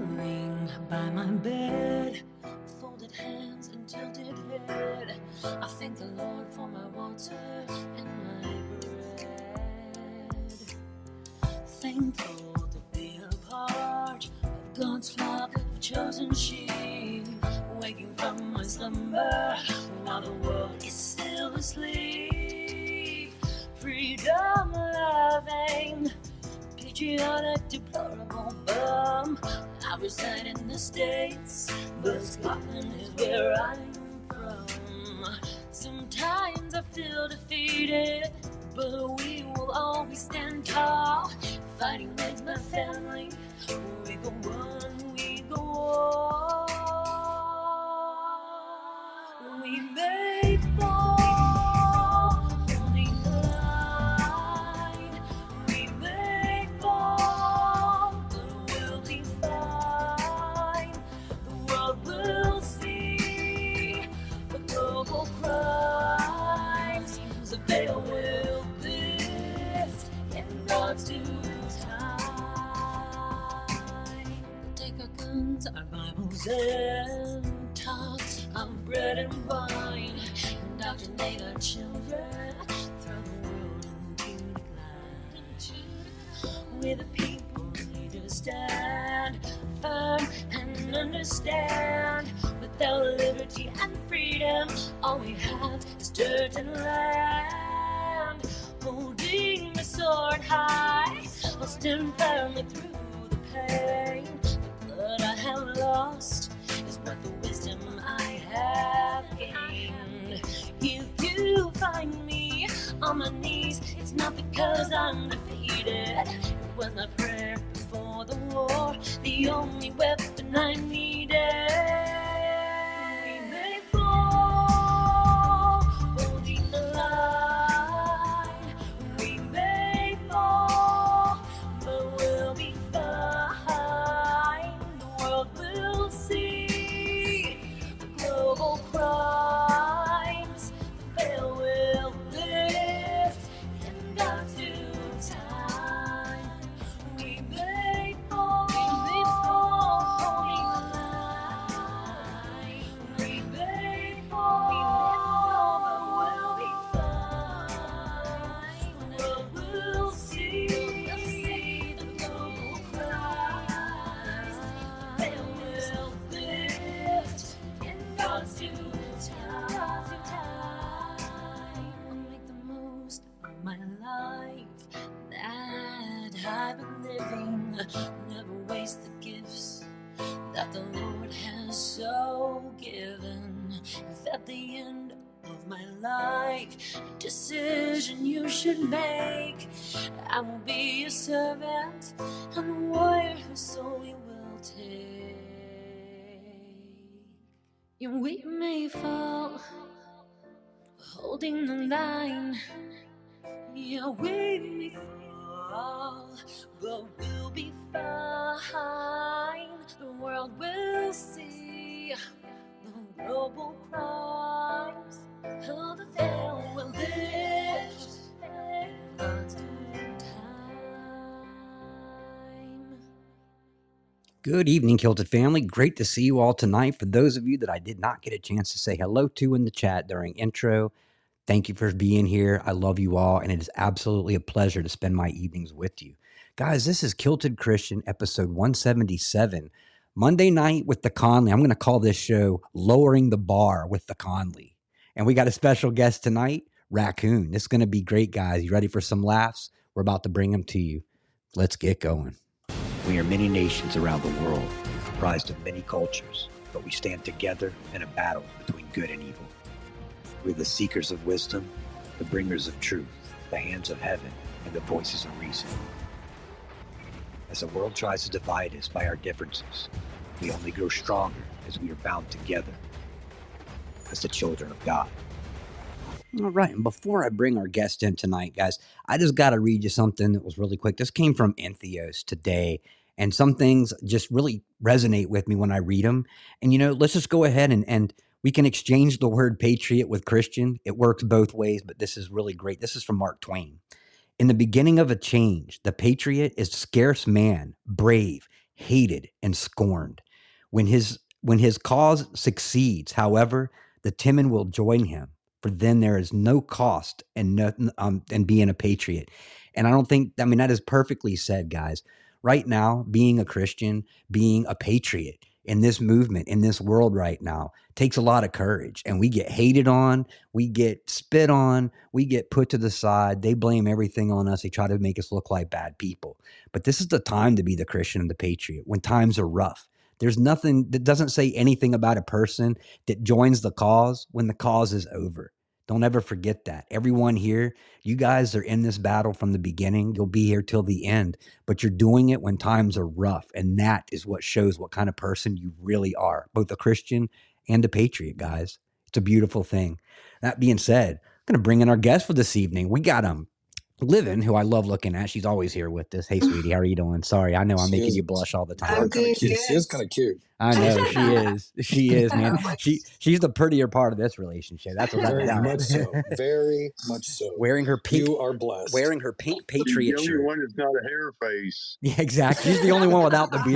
kneeling by my bed, folded hands and tilted head. I thank the Lord for my water and my bread. Thankful to be a part of God's flock of chosen sheep, waking from my slumber while the world is still asleep. Freedom loving, patriotic, deplorable bum. I reside in the States, but Scotland is where I'm from. Sometimes I feel defeated, but we will always stand tall. Fighting with my family, we go on, we go on. We may fall, holding the line. We may fall, but we'll be fine. The world will see the global crimes. The veil will lift in God's due time. Take our guns, our Bibles, and talks of bread and wine. Indoctrinate our children, throw the world into decline. We're the people who need to stand firm and understand. Without liberty and freedom, all we have is dirt and land. Holding the sword high, I'll stand firmly through the pain. The blood I have lost is worth the wisdom I have gained. If you find me on my knees, it's not because I'm defeated. It was my prayer before the war, the only weapon I needed. We may fall, holding the line. We may fall, but we'll be fine. The world will see the global crimes. The veil will lift in God's due time. We may fall, holding the line. We may fall, but we'll be fine. The world will see the global crimes. The veil will lift in God's due time. I'll make the most of my life that I've been living. Never waste the gifts that the Lord has so given. If at the end of my life, a decision you should make, I will be a servant and a warrior whose soul you will take. And we may fall, holding the line. Yeah, we may fall, but we'll be fine. The world will see the global crimes. Oh, the veil will lift in God's due time. Good evening, Kilted family. Great to see you all tonight. For those of you that I did not get a chance to say hello to in the chat during intro, thank you for being here. I love you all, and it is absolutely a pleasure to spend my evenings with you. Guys, this is Kilted Christian, episode 177, Monday night with the Conley. I'm going to call this show Lowering the Bar with the Conley. And we got a special guest tonight, Raccoon. This is going to be great, guys. You ready for some laughs? We're about to bring them to you. Let's get going. We are many nations around the world, comprised of many cultures, but we stand together in a battle between good and evil. We're the seekers of wisdom, the bringers of truth, the hands of heaven, and the voices of reason. As the world tries to divide us by our differences, we only grow stronger as we are bound together as the children of God. All right. And before I bring our guest in tonight, guys, I just got to read you something that was really quick. This came from Entheos today. And some things just really resonate with me when I read them. And, let's just go ahead and we can exchange the word patriot with Christian. It works both ways, but this is really great. This is from Mark Twain. In the beginning of a change, the patriot is scarce man, brave, hated and scorned. When his cause succeeds, however, the timid will join him, for then there is no cost in being a patriot. And I don't think, I mean, that is perfectly said, guys. Right now, being a Christian, being a patriot in this movement, in this world right now, takes a lot of courage. And we get hated on, we get spit on, we get put to the side. They blame everything on us. They try to make us look like bad people. But this is the time to be the Christian and the patriot when times are rough. There's nothing that doesn't say anything about a person that joins the cause when the cause is over. Don't ever forget that. Everyone here, you guys are in this battle from the beginning. You'll be here till the end, but you're doing it when times are rough. And that is what shows what kind of person you really are, both a Christian and a patriot, guys. It's a beautiful thing. That being said, I'm going to bring in our guest for this evening. We got Livin, who I love looking at. She's always here with us. Hey, sweetie, how are you doing? Sorry, I know I'm making you blush all the time. She is kind of cute. I know she is. She is, man. She's the prettier part of this relationship. That's what Very that's much so. Very much so. Wearing her pink. You are blessed. Wearing her pink patriot the shirt. only one that's not a hair face. Yeah, exactly. She's the only one without the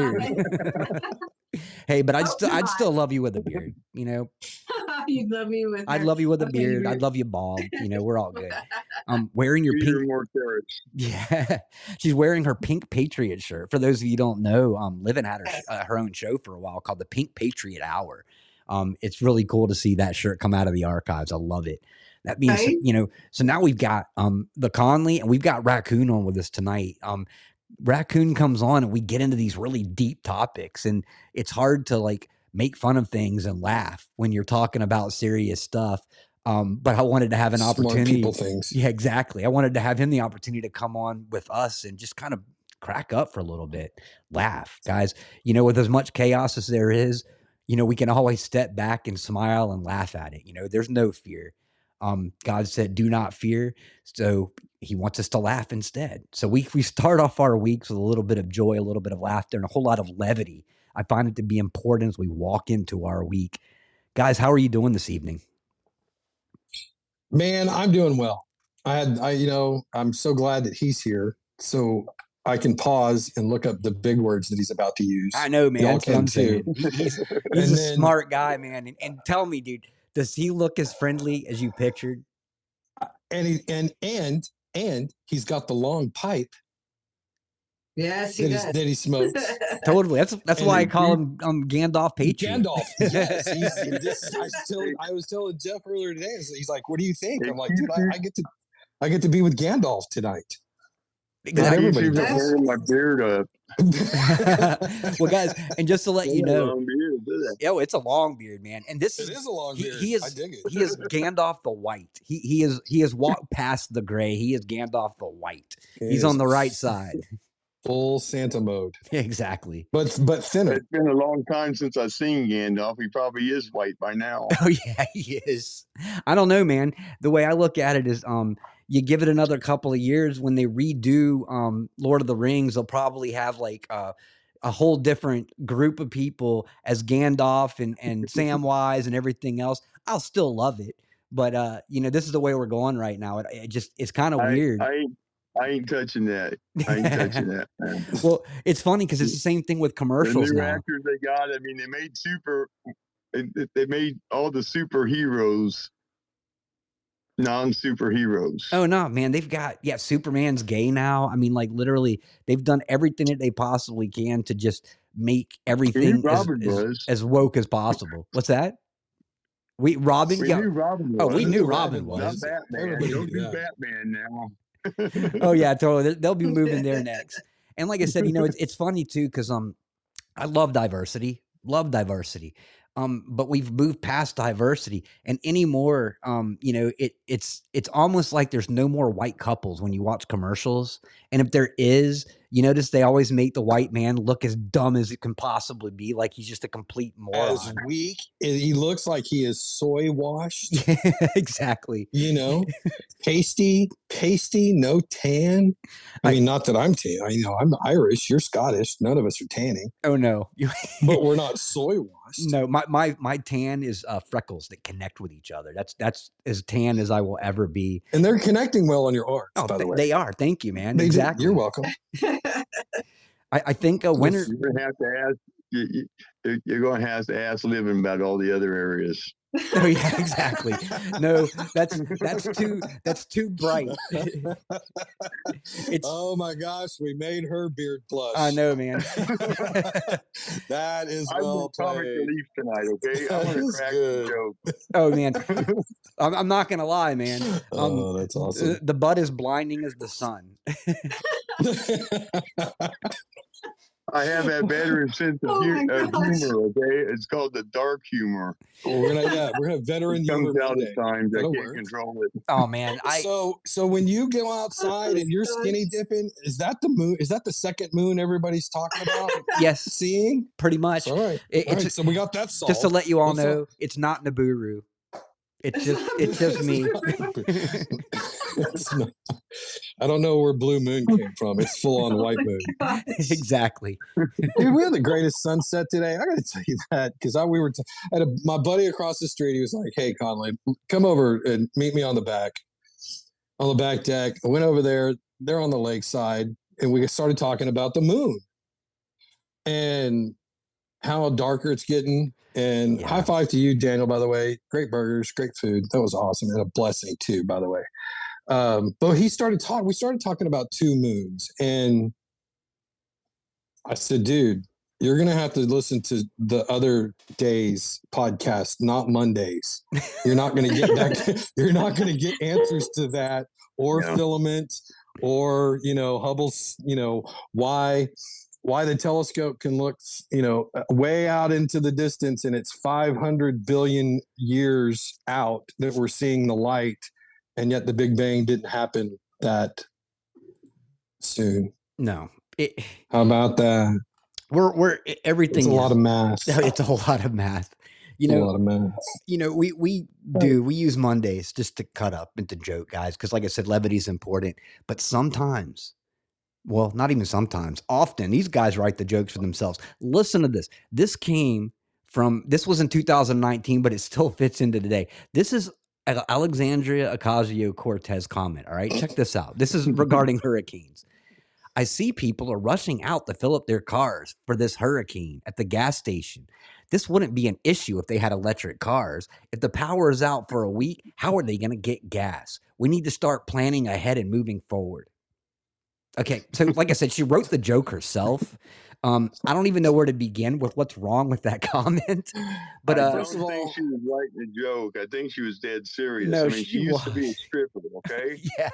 beard. Hey, but I'd still love you with a beard. You know. You'd love me with. I'd love you with a beard. I'd love you bald. You know, we're all good. Wearing your pink. More carrots. Yeah, she's wearing her pink patriot shirt. For those of you who don't know, Livin had her own show for a while called the Pink Patriot Hour. It's really cool to see that shirt come out of the archives. I love it. That means, right? You know, so now we've got the Conley and we've got Raccoon on with us tonight. Raccoon comes on and we get into these really deep topics, and it's hard to like make fun of things and laugh when you're talking about serious stuff. But I wanted to have an opportunity. Smart people things. Yeah, exactly. I wanted to have him the opportunity to come on with us and just kind of crack up for a little bit, laugh, guys. You know, with as much chaos as there is, you know, we can always step back and smile and laugh at it. You know, there's no fear. God said, do not fear. So he wants us to laugh instead. So we start off our weeks with a little bit of joy, a little bit of laughter, and a whole lot of levity. I find it to be important as we walk into our week. Guys, how are you doing this evening? Man, I'm doing well. I'm so glad that he's here. So I can pause and look up the big words that he's about to use. I know, man. Y'all It's fun can too. He's And a then- smart guy, man. And tell me, dude, does he look as friendly as you pictured? And he's got the long pipe Yes, he does. that he smokes. Totally. That's And why I then call him Gandalf Patriot. Gandalf. Yes. I was telling Jeff earlier today. He's like, "What do you think?" I'm like, "Dude, I get to be with Gandalf tonight." Exactly. everybody Keep does. wearing my beard up. Well, guys, and just to let you know, Long beard, isn't it? it's a long beard, man. And this It is a long beard. he is I dig it. he is Gandalf the White. He has walked past the gray. He is Gandalf the White. He's on the right side. Full Santa mode, Exactly. but thinner. It's been a long time since I've seen Gandalf. He probably is white by now. Oh yeah, he is. I don't know, man. The way I look at it is, you give it another couple of years when they redo Lord of the Rings, they'll probably have like a whole different group of people as Gandalf and Samwise and everything else. I'll still love it, but you know, this is the way we're going right now. It's kind of weird. I ain't touching that. I ain't touching that, man. Well, it's funny because it's the same thing with The commercials new now. actors they got, I mean, they made all the superheroes non-superheroes. Oh no, man, they've got Superman's gay now. I mean, like literally, they've done everything that they possibly can to just make everything as woke as possible. What's that? Robin. We knew Robin was. Oh, we knew Robin Robin Not was. Batman. Everybody Don't knew do that. Batman now. Oh yeah, totally. They'll be moving there next. And like I said, you know, it's funny too because I love diversity. But we've moved past diversity, and anymore, you know, it's almost like there's no more white couples when you watch commercials. And if there is, you notice they always make the white man look as dumb as it can possibly be, like he's just a complete moron. As weak, he looks like he is soy washed. Exactly. You know, pasty, no tan. I mean, not that I'm tan. I'm Irish. You're Scottish. None of us are tanning, Oh no. but we're not soy washed. No, my tan is freckles that connect with each other. That's as tan as I will ever be. And they're connecting well on your arms, Oh, by the way. they are. Thank you, man. They do. Exactly. You're welcome. I think a winter. You're gonna have to ask. You're going to have to ask Living about all the other areas. Oh yeah, exactly. No, that's too bright. It's Oh my gosh, we made her beard blush. I know, man. That is I'm well with comic played. relief tonight. Okay, That I'm gonna is crack good. the joke. Oh man, I'm not gonna lie, man. Oh, that's awesome. The bud is blinding as the sun. I have that veteran sense of, Oh my of gosh. humor. Okay, it's called the dark humor. we're gonna have veteran It comes humor out Monday. at times. I That'll can't work. control it. Oh man, So when you go outside and you're skinny dipping, is that the moon? Is that the second moon everybody's talking about? yes, Seeing? pretty much. All right. It- All it's right. So we got that solved. just to let you all What's up? know, it's not Nibiru. It's just me. It's not- I don't know where Blue Moon came from. It's full on white moon. Exactly. Dude, we had the greatest sunset today. I got to tell you that because my buddy across the street. He was like, "Hey, Conley, come over and meet me on the back deck." I went over there. They're on the lakeside, and we started talking about the moon and how darker it's getting. And Yeah. high five to you, Daniel. By the way, great burgers, great food. That was awesome, and a blessing too. By the way, but we started talking about two moons, and I said, dude, you're going to have to listen to the other days podcast, not Mondays. You're not going to get that. You're not going to get answers to that or Yeah. filament or, Hubble's, why the telescope can look, way out into the distance and it's 500 billion years out that we're seeing the light. And yet the Big Bang didn't happen that soon. No. How about that? We're everything. It's a lot of math. It's a whole lot of math. A lot of math. We use Mondays just to cut up and to joke, guys, because like I said, levity is important. But sometimes, well, not even sometimes, often these guys write the jokes for themselves. Listen to this. This was in 2019, but it still fits into today. This is Alexandria Ocasio-Cortez comment. All right, check this out. This is regarding hurricanes. I see people are rushing out to fill up their cars for this hurricane at the gas station. This wouldn't be an issue if they had electric cars. If the power is out for a week, how are they going to get gas? We need to start planning ahead and moving forward. Okay, so like I said, she wrote the joke herself. I don't even know where to begin with what's wrong with that comment. But I don't think she was writing a joke. I think she was dead serious. No, I mean, she used to be a was. stripper, okay? Yeah.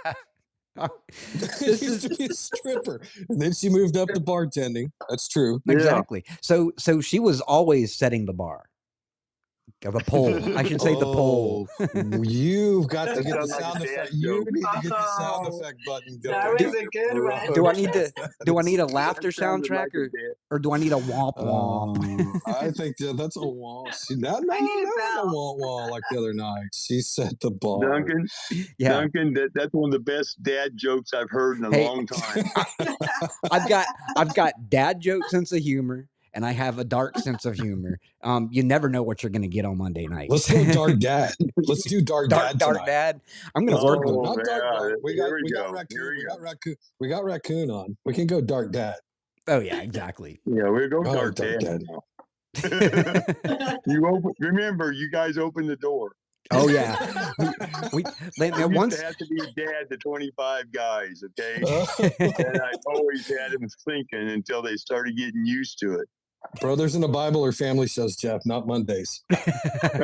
This used to be a stripper, and then she moved up to bartending. That's true. Exactly. So she was always setting the bar. The pole. I should say the pole. You've got to get the Sounds like sound a dad effect. You joke. need to get the sound effect button That going. was a good one. Do I need a laughter That sounded soundtrack like a dad- or do I need a womp womp? I think that's a wall. See, that I need a was a bell. wall like the other night. She set the bar. Duncan, Yeah. Duncan, that's one of the best dad jokes I've heard in a Hey. long time. I've got dad joke sense of humor and I have a dark sense of humor. You never know what you're going to get on Monday night. Let's go dark dad. Let's do dark dad dark tonight. dad. I'm going to work Oh, on Not dark yeah, dad. We got here we go. raccoon. Here we We go. got raccoon. We got raccoon on. We can go dark dad. Oh yeah, exactly. Yeah, we're going Oh, dark dark dad dad. now. Remember, you guys opened the door. Oh yeah. We I used once to have to be dad to 25 guys, okay? And I always had them thinking until they started getting used to it. Brothers in the Bible or family shows, Jeff, not Mondays. So,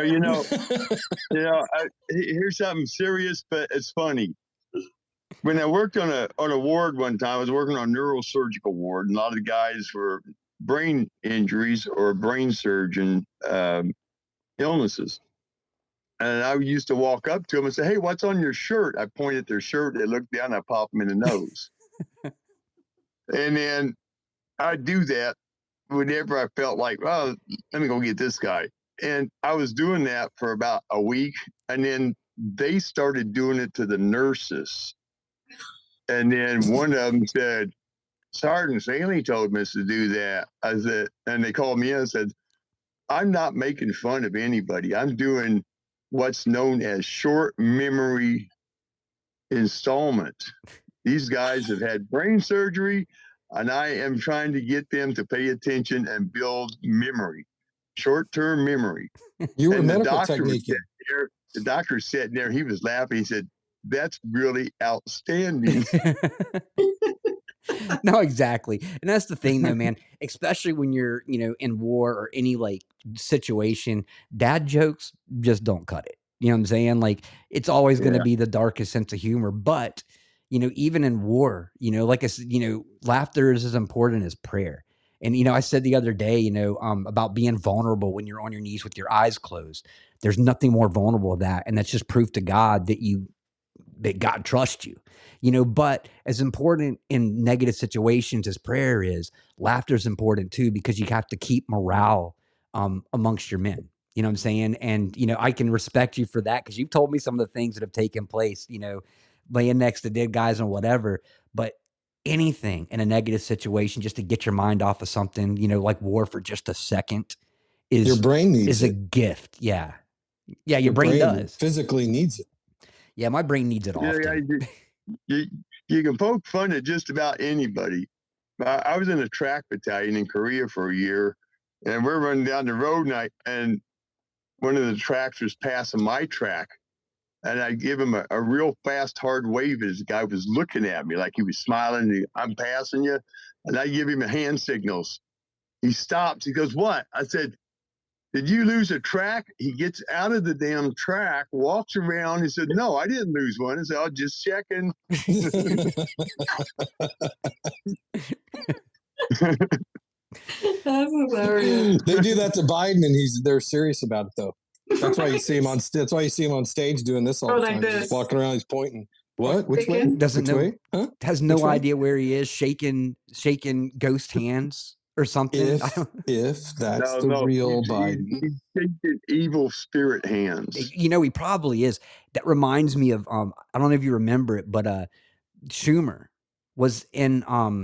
here's something serious, but it's funny. When I worked on a ward one time, I was working on a neurosurgical ward, and a lot of the guys were brain injuries or brain surgeon illnesses. And I used to walk up to them and say, "Hey, what's on your shirt?" I point at their shirt. They look down. I pop them in the nose. And then I'd do that whenever I felt like, "Oh, let me go get this guy." And I was doing that for about a week. And then they started doing it to the nurses. And then one of them said, "Sergeant Saley told me to do that." I said, and they called me in and said, "I'm not making fun of anybody. I'm doing what's known as short memory installment. These guys have had brain surgery. and I am trying to get them to pay attention and build memory, short-term memory. You were And the medical doctor was technique. sitting there. The doctor sitting there. He was laughing. He said, "That's really outstanding." No, exactly. And that's the thing though, man, especially when you're, you know, in war or any like situation, dad jokes just don't cut it. You know what I'm saying? Like it's always going to Yeah. be the darkest sense of humor, but you know, even in war, you know, like I said, you know, laughter is as important as prayer. And, you know, I said the other day, you know, about being vulnerable when you're on your knees with your eyes closed. There's nothing more vulnerable than that. And that's just proof to God that God trusts you, you know. But as important in negative situations as prayer is, laughter is important too, because you have to keep morale amongst your men. You know what I'm saying? And, you know, I can respect you for that because you've told me some of the things that have taken place, you know, laying next to dead guys and whatever. But anything in a negative situation just to get your mind off of something, you know, like war for just a second Your brain needs is a it. gift. Yeah. Yeah, your brain does. Physically needs it. Yeah, my brain needs it Yeah, often. you can poke fun at just about anybody. I was in a track battalion in Korea for a year, and we're running down the road, and one of the tracks was passing my track, and I give him a real fast, hard wave as the guy was looking at me like he was smiling. I'm passing you, and I give him a hand signals. He stops. He goes, "What?" I said, "Did you lose a track?" He gets out of the damn track, walks around. He said, "No, I didn't lose one." I said, "I'm just checking." That's hilarious. They do that to Biden, and they're serious about it though. That's why you see him on. That's why you see him on stage doing this all Oh, the like time. this. Just walking around, he's pointing. What? Which way? Chicken? Doesn't Which know. way? Huh? Has no Which way? idea where he is, shaking ghost hands or something. If that's No, real he's Biden. taking evil spirit hands. You know, he probably is. That reminds me of I don't know if you remember it, but Schumer was in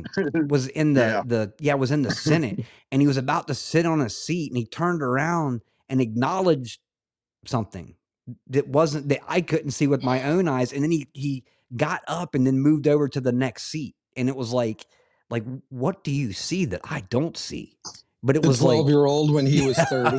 the Senate, and he was about to sit on a seat, and he turned around and acknowledged something that I couldn't see with my own eyes, and then he got up and then moved over to the next seat, and it was like what do you see that I don't see? But it The was like 12-year-old when he was 30.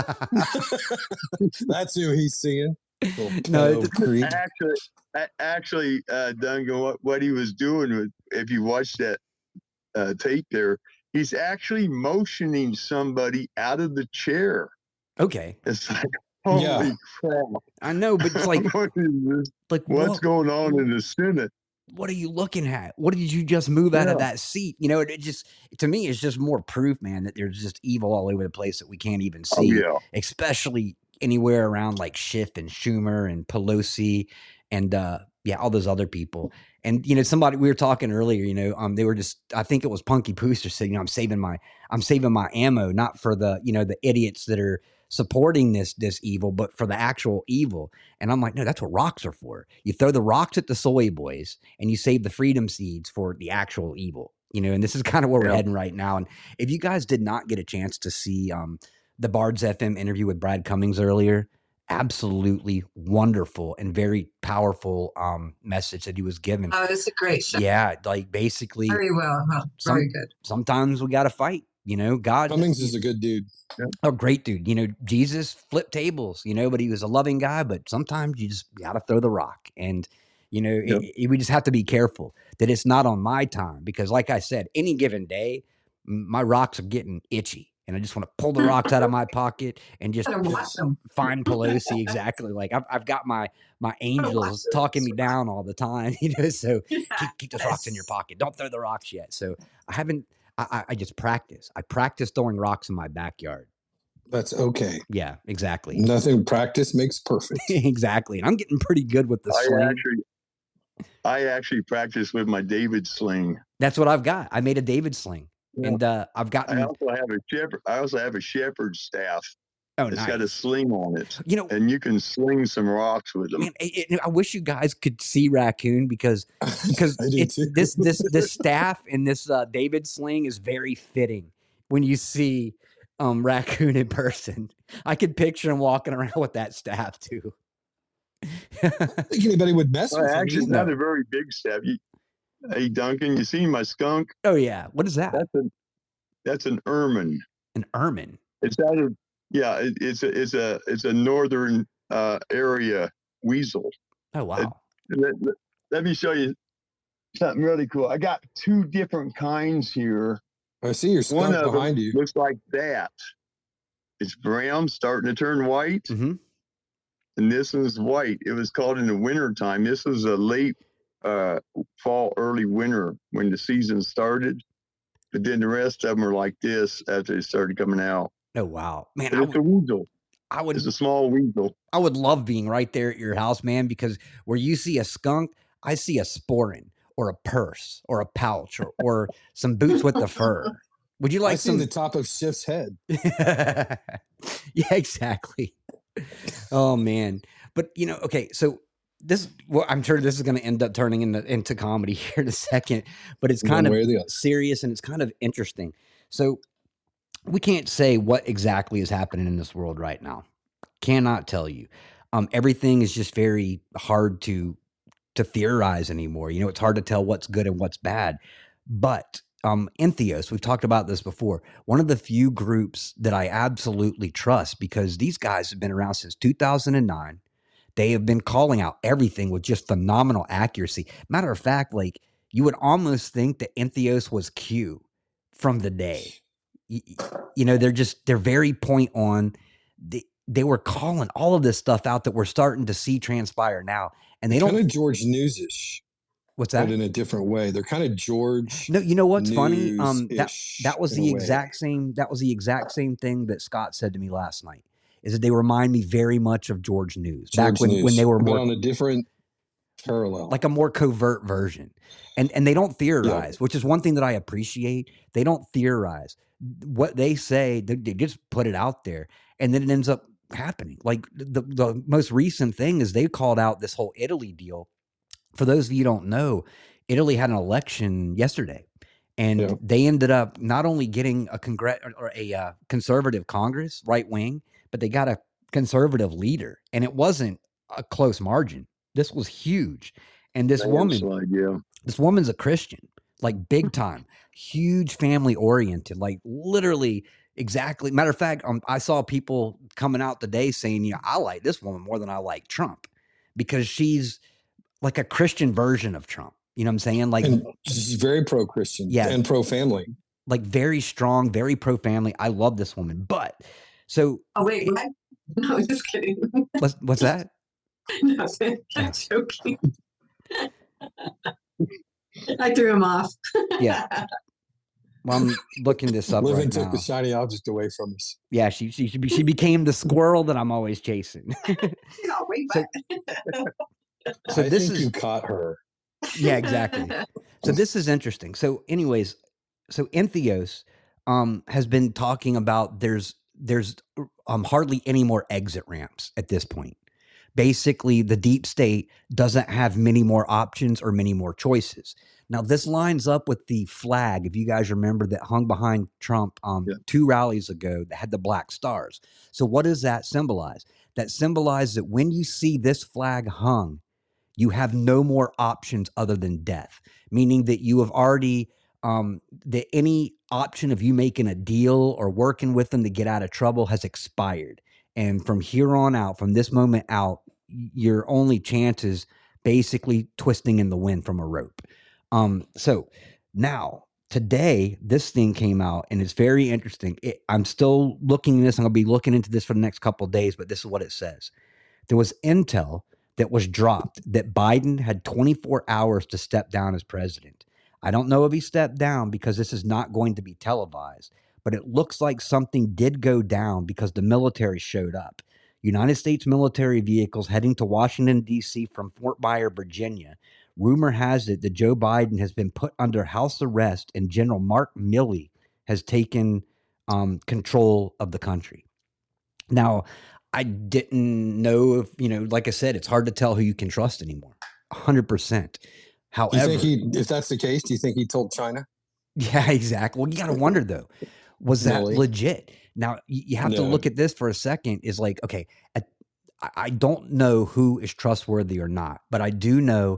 That's who he's seeing. No, Creep. Actually, Duncan, what he was doing, if you watch that tape there, he's actually motioning somebody out of the chair. Okay. It's like, holy crap. I know, but it's like, what's going on in the Senate? What are you looking at? What did you just move out of that seat? You know, it just, to me, it's just more proof, man, that there's just evil all over the place that we can't even see, especially anywhere around like Schiff and Schumer and Pelosi and, all those other people. And, you know, somebody, we were talking earlier, you know, they were just, I think it was Punky Pooster said, you know, I'm saving my ammo, not for the, you know, the idiots that are supporting this evil, but for the actual evil. And I'm like, no, that's what rocks are for. You throw the rocks at the soy boys and you save the freedom seeds for the actual evil, you know. And this is kind of where we're heading right now. And if you guys did not get a chance to see the Bards FM interview with Brad Cummings earlier, absolutely wonderful and very powerful message that he was given. Oh, it's a great show. Yeah, like basically very well, very good. Sometimes we got to fight. You know, God. Cummings is a good dude. A great dude. You know, Jesus flipped tables, you know, but he was a loving guy. But sometimes you just got to throw the rock. And, you know, we just have to be careful that it's not on my time. Because like I said, any given day, my rocks are getting itchy. And I just want to pull the rocks out of my pocket and just find Pelosi. Exactly. Like I've got my angels talking me down all the time, you know, so keep those rocks in your pocket. Don't throw the rocks yet. So I just practice. I practice throwing rocks in my backyard. That's okay. Yeah, exactly. Nothing, practice makes perfect. Exactly. And I'm getting pretty good with the sling. I actually practice with my David sling. That's what I've got. I made a David sling. Yeah. And I've gotten. I also have a shepherd's staff. Oh, it's nice. got a sling on it. You know, and you can sling some rocks with them. Man, I wish you guys could see Raccoon because this staff and this David sling is very fitting when you see Raccoon in person. I could picture him walking around with that staff too. I think anybody would mess with him. Actually, it's not a very big staff. Hey, Duncan, you seen my skunk? Oh yeah. What is that? That's an ermine. An ermine. It's out of it's a northern area weasel. Oh wow. Let me show you something really cool. I got two different kinds here. I see your skunk behind you. Looks like that. It's brown, starting to turn white. Mm-hmm. And this one's white. It was called in the winter time. This was a late fall, early winter when the season started. But then the rest of them are like this after they started coming out. Oh wow, man! It's a weasel. It's a small weasel. I would love being right there at your house, man, because where you see a skunk, I see a sporran or a purse or a pouch or some boots with the fur. Would you like see the top of Schiff's head? Yeah, exactly. Oh man, but okay, so I'm sure this is going to end up turning into comedy here in a second, but it's kind of serious and it's kind of interesting. So we can't say what exactly is happening in this world right now. Cannot tell you. Everything is just very hard to theorize anymore. It's hard to tell what's good and what's bad. But Entheos, we've talked about this before, one of the few groups that I absolutely trust, because these guys have been around since 2009. They have been calling out everything with just phenomenal accuracy. Matter of fact, like you would almost think that Entheos was Q from the day. They're very point on. They were calling all of this stuff out that we're starting to see transpire now. And they don't kind of George News-ish. What's that? But in a different way. They're kind of George. No, you know what's funny? That was the exact same. That was the exact same thing that Scott said to me last night. Is that they remind me very much of George News back when they were more on a different parallel, like a more covert version, and they don't theorize, which is one thing that I appreciate. They don't theorize what they say; they just put it out there, and then it ends up happening. Like the most recent thing is they called out this whole Italy deal. For those of you who don't know, Italy had an election yesterday, and they ended up not only getting a conservative Congress, right wing, but they got a conservative leader, and it wasn't a close margin. This was huge. And this woman's a Christian, like big time, huge family oriented, like literally exactly. Matter of fact, I saw people coming out today saying, I like this woman more than I like Trump because she's like a Christian version of Trump. You know what I'm saying? Like she's very pro-Christian and pro-family. Like very strong, very pro-family. I love this woman. But so wait, what? No, just kidding. What's that? Nothing. I'm joking. I threw him off. Yeah. Well, I'm looking this up right now. Took the shiny object away from us. Yeah, she became the squirrel that I'm always chasing. So this is you caught her. Yeah, exactly. So this is interesting. So anyways, Entheos has been talking about there's hardly any more exit ramps at this point. Basically, the deep state doesn't have many more options or many more choices. Now, this lines up with the flag, if you guys remember, that hung behind Trump 2 rallies ago that had the black stars. So what does that symbolize? That symbolizes that when you see this flag hung, you have no more options other than death, meaning that you have already, that any option of you making a deal or working with them to get out of trouble has expired. And from here on out, from this moment out, your only chance is basically twisting in the wind from a rope. So now today, this thing came out and it's very interesting. I'm still looking at this. I'm going to be looking into this for the next couple of days, but this is what it says. There was intel that was dropped that Biden had 24 hours to step down as president. I don't know if he stepped down because this is not going to be televised, but it looks like something did go down because the military showed up. United States military vehicles heading to Washington, D.C. from Fort Myer, Virginia. Rumor has it that Joe Biden has been put under house arrest and General Mark Milley has taken control of the country. Now, I didn't know if, like I said, it's hard to tell who you can trust anymore. 100%. However, if that's the case, do you think he told China? Yeah, exactly. Well, you got to wonder though, was that legit? Now you have to look at this for a second. Is like, okay, I don't know who is trustworthy or not, but I do know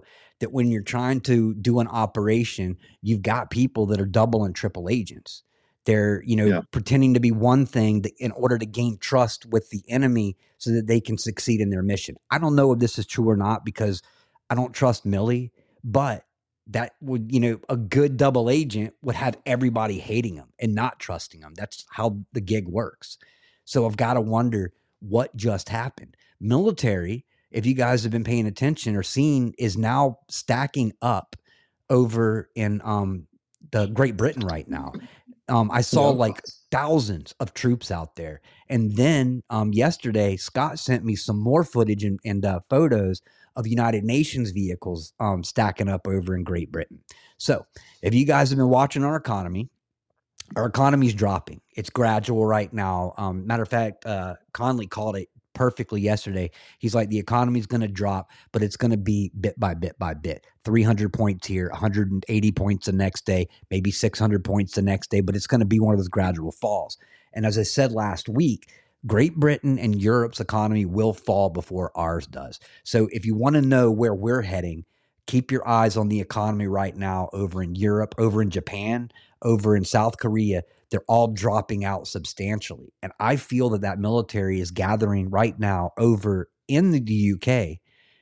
that when you're trying to do an operation, you've got people that are double and triple agents. They're, pretending to be one thing in order to gain trust with the enemy so that they can succeed in their mission. I don't know if this is true or not because I don't trust Milley, but that would, a good double agent would have everybody hating him and not trusting him. That's how the gig works. So I've got to wonder what just happened. Military, if you guys have been paying attention or seen, is now stacking up over in the Great Britain right now. I saw like thousands of troops out there. And then yesterday, Scott sent me some more footage and photos of United Nations vehicles stacking up over in Great Britain. So if you guys have been watching our economy is dropping. It's gradual right now. Matter of fact, Conley called it perfectly yesterday. He's like, the economy is going to drop, but it's going to be bit by bit by bit. 300 points here, 180 points the next day, maybe 600 points the next day, but it's going to be one of those gradual falls. And as I said last week, Great Britain and Europe's economy will fall before ours does. So if you want to know where we're heading, keep your eyes on the economy right now over in Europe, over in Japan, over in South Korea. They're all dropping out substantially. And I feel that military is gathering right now over in the UK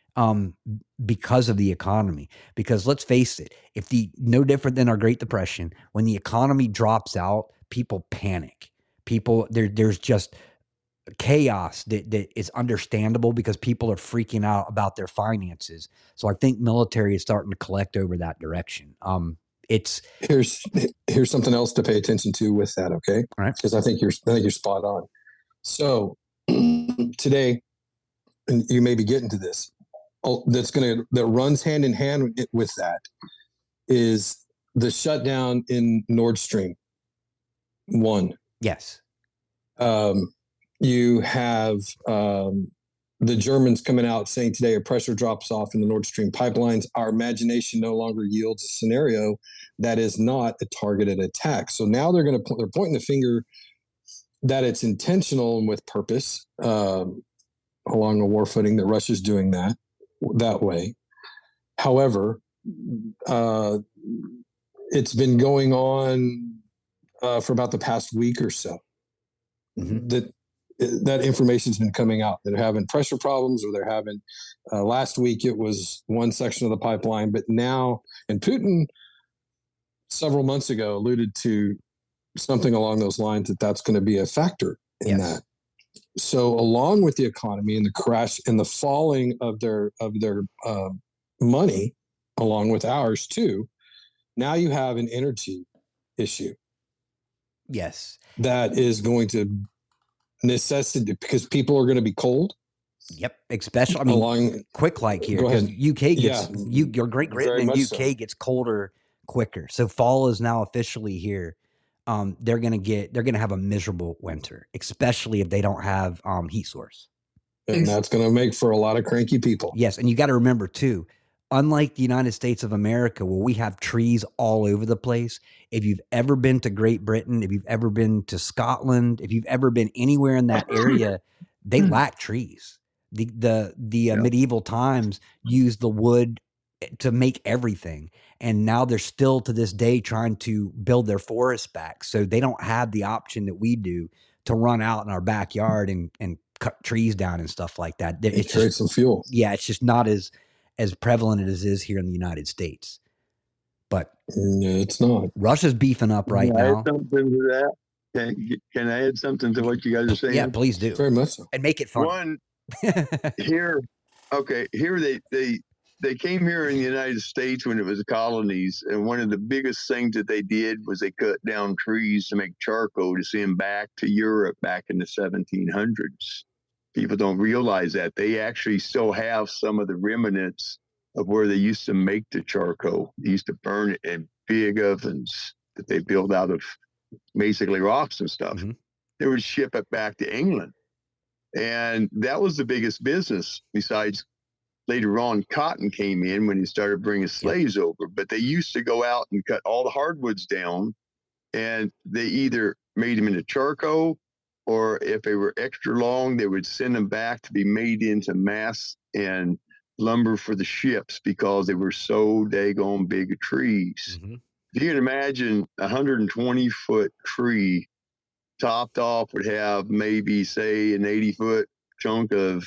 because of the economy. Because let's face it, no different than our Great Depression, when the economy drops out, people panic. There's just chaos that is understandable because people are freaking out about their finances. So I think military is starting to collect over that direction. Here's something else to pay attention to with that. Okay. All right. Because I think you're spot on. So today, and you may be getting to this, that runs hand in hand with that is the shutdown in Nord Stream 1. Yes. You have the Germans coming out saying today a pressure drops off in the Nord Stream pipelines. Our imagination no longer yields a scenario that is not a targeted attack. So now they're pointing the finger that it's intentional and with purpose along a war footing that Russia's doing that way. However, it's been going on for about the past week or so. Mm-hmm. That information's been coming out. They're having pressure problems, or they're having. Last week it was one section of the pipeline, but now, and Putin several months ago alluded to something along those lines that's going to be a factor in that. So, along with the economy and the crash and the falling of their money, along with ours too, now you have an energy issue. Yes, that is going to necessity because people are going to be cold. Yep, especially quick like here because UK gets your Great Britain and UK gets colder quicker. So fall is now officially here. They're gonna have a miserable winter, especially if they don't have heat source. And that's going to make for a lot of cranky people. Yes, and you got to remember too, unlike the United States of America, where we have trees all over the place, if you've ever been to Great Britain, if you've ever been to Scotland, if you've ever been anywhere in that area, they lack trees. The medieval times used the wood to make everything. And now they're still to this day trying to build their forests back. So they don't have the option that we do to run out in our backyard and cut trees down and stuff like that. It's create some fuel. Yeah, it's just not as prevalent as it is here in the United States. But it's not. Russia's beefing up right now. Add something to that? Can I add something to what you guys are saying? Yeah, please do. Very much so. And make it fun. One, here they came here in the United States when it was colonies, and one of the biggest things that they did was they cut down trees to make charcoal to send back to Europe back in the 1700s. People don't realize that. They actually still have some of the remnants of where they used to make the charcoal. They used to burn it in big ovens that they built out of basically rocks and stuff. Mm-hmm. They would ship it back to England. And that was the biggest business. Besides, later on, cotton came in when you started bringing slaves over. But they used to go out and cut all the hardwoods down, and they either made them into charcoal, or if they were extra long, they would send them back to be made into mass and lumber for the ships because they were so daggone big trees. Mhm. You can imagine a 120-foot tree topped off would have maybe, say, an 80-foot chunk of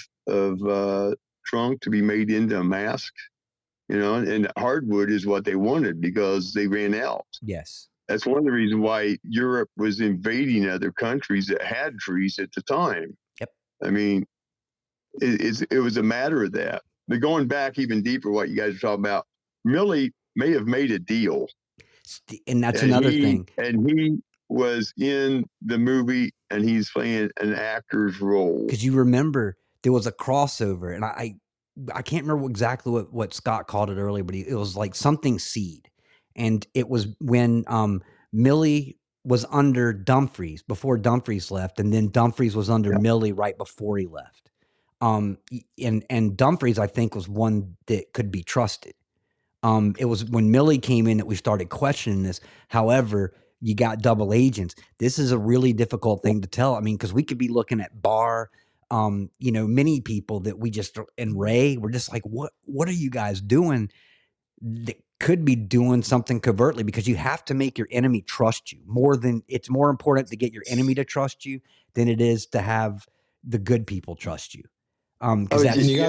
trunk to be made into a mast, and hardwood is what they wanted because they ran out. Yes. That's one of the reasons why Europe was invading other countries that had trees at the time. Yep. I mean, it was a matter of that. But going back even deeper, what you guys are talking about, Millie may have made a deal. And that's another thing. And he was in the movie and he's playing an actor's role. Because you remember there was a crossover, and I can't remember exactly what Scott called it earlier, but it was like something seed. And it was when Millie was under Dumfries before Dumfries left, and then Dumfries was under Millie right before he left. And Dumfries, I think, was one that could be trusted. It was when Millie came in that we started questioning this. However, you got double agents. This is a really difficult thing to tell. I mean, because we could be looking at Barr, many people that we just, and Ray, we're just like, what are you guys doing? That could be doing something covertly, because you have to make your enemy trust you it's more important to get your enemy to trust you than it is to have the good people trust you. Go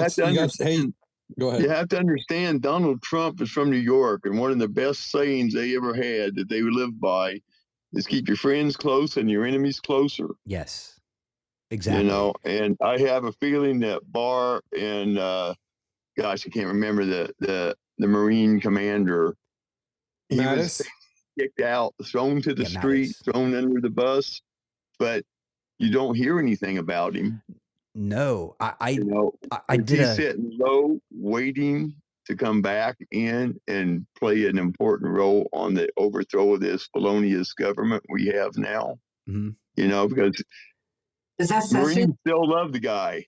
ahead. You have to understand Donald Trump is from New York, and one of the best sayings they ever had that they live by is keep your friends close and your enemies closer. Yes, exactly. And I have a feeling that Barr and gosh, I can't remember the Marine commander. He was kicked out, thrown to the street, thrown under the bus, but you don't hear anything about him. No, He's sitting low, waiting to come back in and play an important role on the overthrow of this felonious government we have now. Mm-hmm. Because is that Marines still love the guy.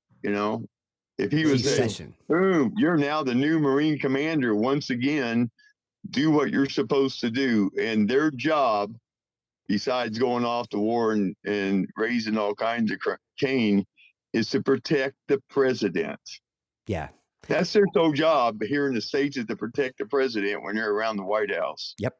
If he was saying, boom, you're now the new Marine commander once again, do what you're supposed to do. And their job, besides going off to war and raising all kinds of cane, is to protect the president. Yeah. That's their sole job here in the States, is to protect the president when they're around the White House. Yep.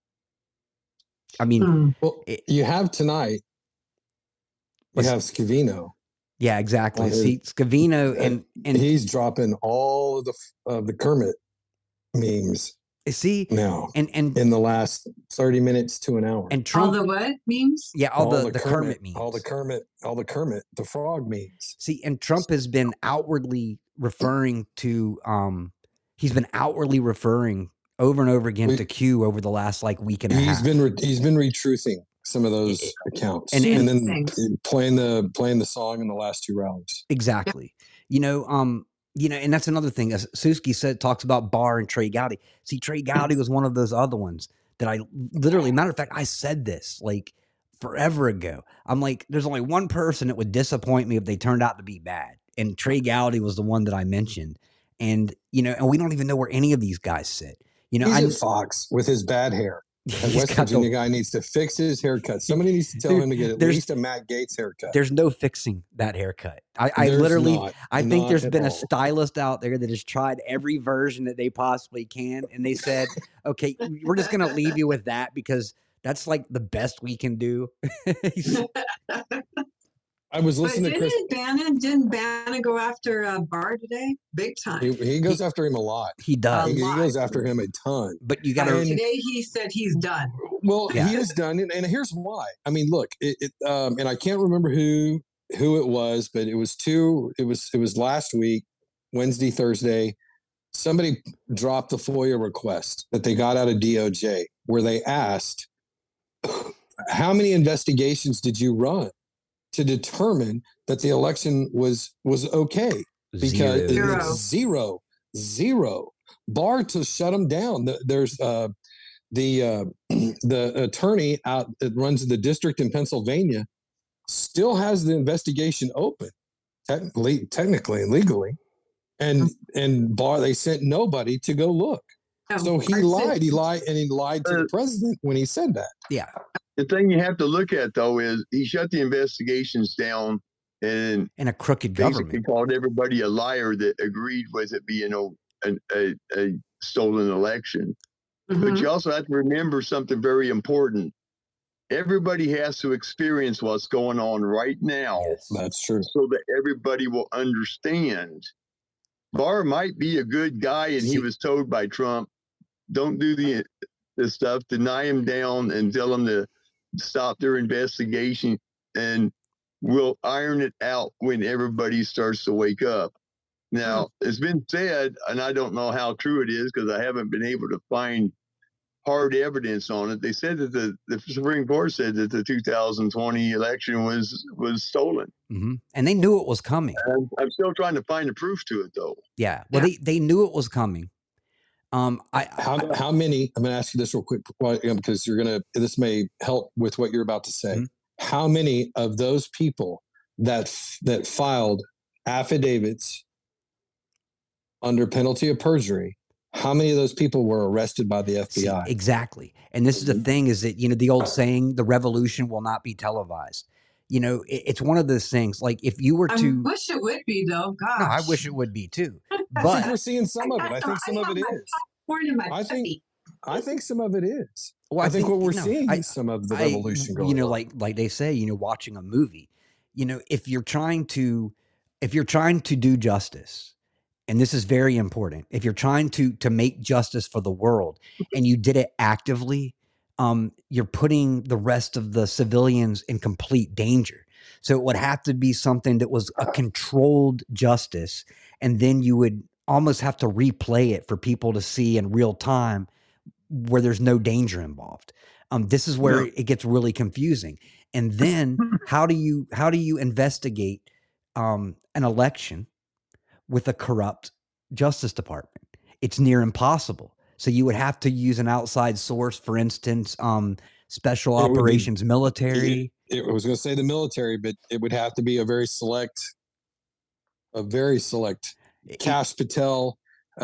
I mean, you have tonight, you have Scavino. Yeah, exactly. See, Scavino and he's dropping all of the Kermit memes. See now, and in the last 30 minutes to an hour, and Trump, all the what memes? Yeah, all the Kermit memes, all the Kermit, the frog memes. See, and Trump has been outwardly referring to, he's been outwardly referring over and over again to Q over the last week and a half. He's been retruthing some of those accounts, and then playing the song in the last two rallies. Exactly. And that's another thing. As Suski talks about Barr and Trey Gowdy. See, Trey Gowdy was one of those other ones that I literally, matter of fact, I said this forever ago. I'm like, there's only one person that would disappoint me if they turned out to be bad. And Trey Gowdy was the one that I mentioned. And, and we don't even know where any of these guys sit. He's at Fox with his bad hair. That West Virginia guy needs to fix his haircut. Somebody needs to tell him to get at least a Matt Gaetz haircut. There's no fixing that haircut. I literally think there's been a stylist out there that has tried every version that they possibly can. And they said, okay, we're just going to leave you with that because that's the best we can do. I was listening to Chris. Didn't Bannon go after Barr today? Big time. He goes after him a lot. He does. He goes after him a ton. But you got to. Today he said he's done. Well, he is done, and here's why. I mean, look, and I can't remember who it was, but it was It was last week, Wednesday, Thursday. Somebody dropped the FOIA request that they got out of DOJ, where they asked, "How many investigations did you run to determine that the election was okay?" Because zero. Barr to shut them down. There's the attorney out that runs the district in Pennsylvania still has the investigation open, technically and legally, and Barr, they sent nobody to go look. So he lied to the president when he said that. Yeah. The thing you have to look at, though, is he shut the investigations down and a crooked basically government. called everybody a liar that agreed with it being a stolen election. But you also have to remember something very important. Everybody has to experience what's going on right now. Yes. That's true. So that everybody will understand. Barr might be a good guy, and he was told by Trump, don't do the stuff, deny him down and tell him to stop their investigation, and we'll iron it out when everybody starts to wake up. Now, it's been said, and I don't know how true it is because I haven't been able to find hard evidence on it. They said that the Supreme Court said that the 2020 election was stolen. Mm-hmm. And they knew it was coming. And I'm still trying to find the proof to it, though. Yeah. Well, they knew it was coming. How many? I'm going to ask you this real quick because this may help with what you're about to say. Mm-hmm. How many of those people that filed affidavits under penalty of perjury, how many of those people were arrested by the FBI? See, exactly. And this is the thing is that, the old saying, the revolution will not be televised. It's one of those things. Like if you were to, I wish it would be though. Gosh. No, I wish it would be too. I think we're seeing some of it. I think some of it is. I think some of it is. Well, I think what we're seeing is some of the revolution going on. Like they say, watching a movie, if you're trying to do justice, and this is very important, if you're trying to make justice for the world and you did it actively, you're putting the rest of the civilians in complete danger. So it would have to be something that was a controlled justice. And then you would almost have to replay it for people to see in real time where there's no danger involved. This is where it gets really confusing. And then how do you investigate an election with a corrupt Justice Department? It's near impossible. So you would have to use an outside source, for instance, special operations military. I was going to say the military, but it would have to be a very select. Kash Patel,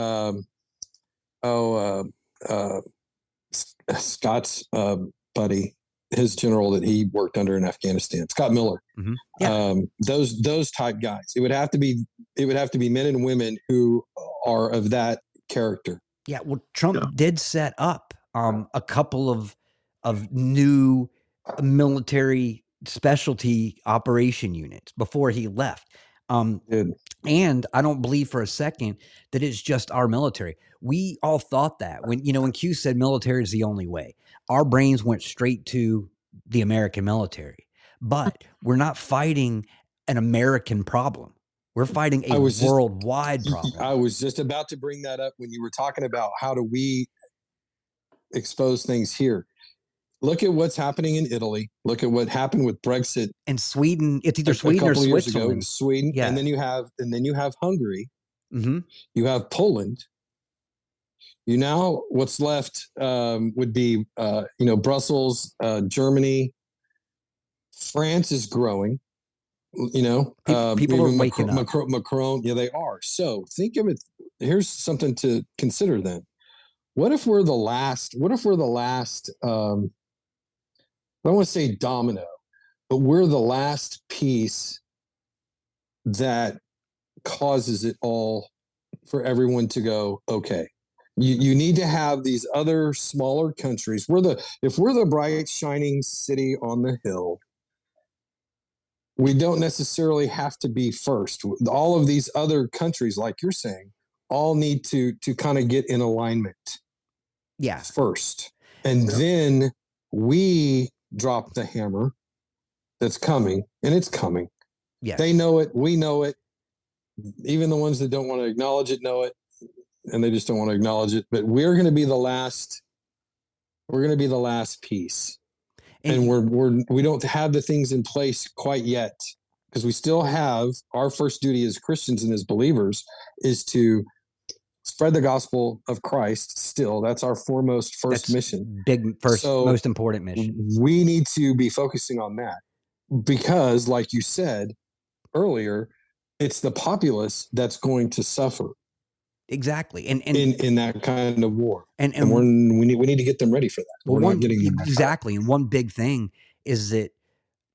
Scott's buddy, his general that he worked under in Afghanistan, Scott Miller. Mm-hmm. Yeah. Those type guys. It would have to be men and women who are of that character. Yeah. Well, Trump did set up a couple of new military specialty operation units before he left. And I don't believe for a second that it's just our military. We all thought that when Q said military is the only way, our brains went straight to the American military. But we're not fighting an American problem. We're fighting a worldwide problem. I was just about to bring that up when you were talking about how do we expose things here. Look at what's happening in Italy. Look at what happened with Brexit and Sweden. It's either Sweden or Switzerland. Sweden, yeah. And then you have Hungary. Mm-hmm. You have Poland. What's left would be Brussels, Germany. France is growing. People are waking up. Macron, yeah, they are. So think of it. Here's something to consider. Then, what if we're the last? I don't want to say domino, but we're the last piece that causes it all for everyone to go, okay, you need to have these other smaller countries. If we're the bright, shining city on the hill, we don't necessarily have to be first. All of these other countries, like you're saying, all need to kind of get in alignment. Yeah. First. And then we drop the hammer that's coming, and it's coming. Yes. They know it. We know it. Even the ones that don't want to acknowledge it know it, and they just don't want to acknowledge it. But we're going to be the last. We're going to be the last piece, and we don't have the things in place quite yet, because we still have our first duty as Christians and as believers is to spread the gospel of Christ. Still, that's our first mission. Most important mission. We need to be focusing on that, because, like you said earlier, it's the populace that's going to suffer. Exactly, and in that kind of war, and we need to get them ready for that. Well, we're not getting them exactly. And one big thing is that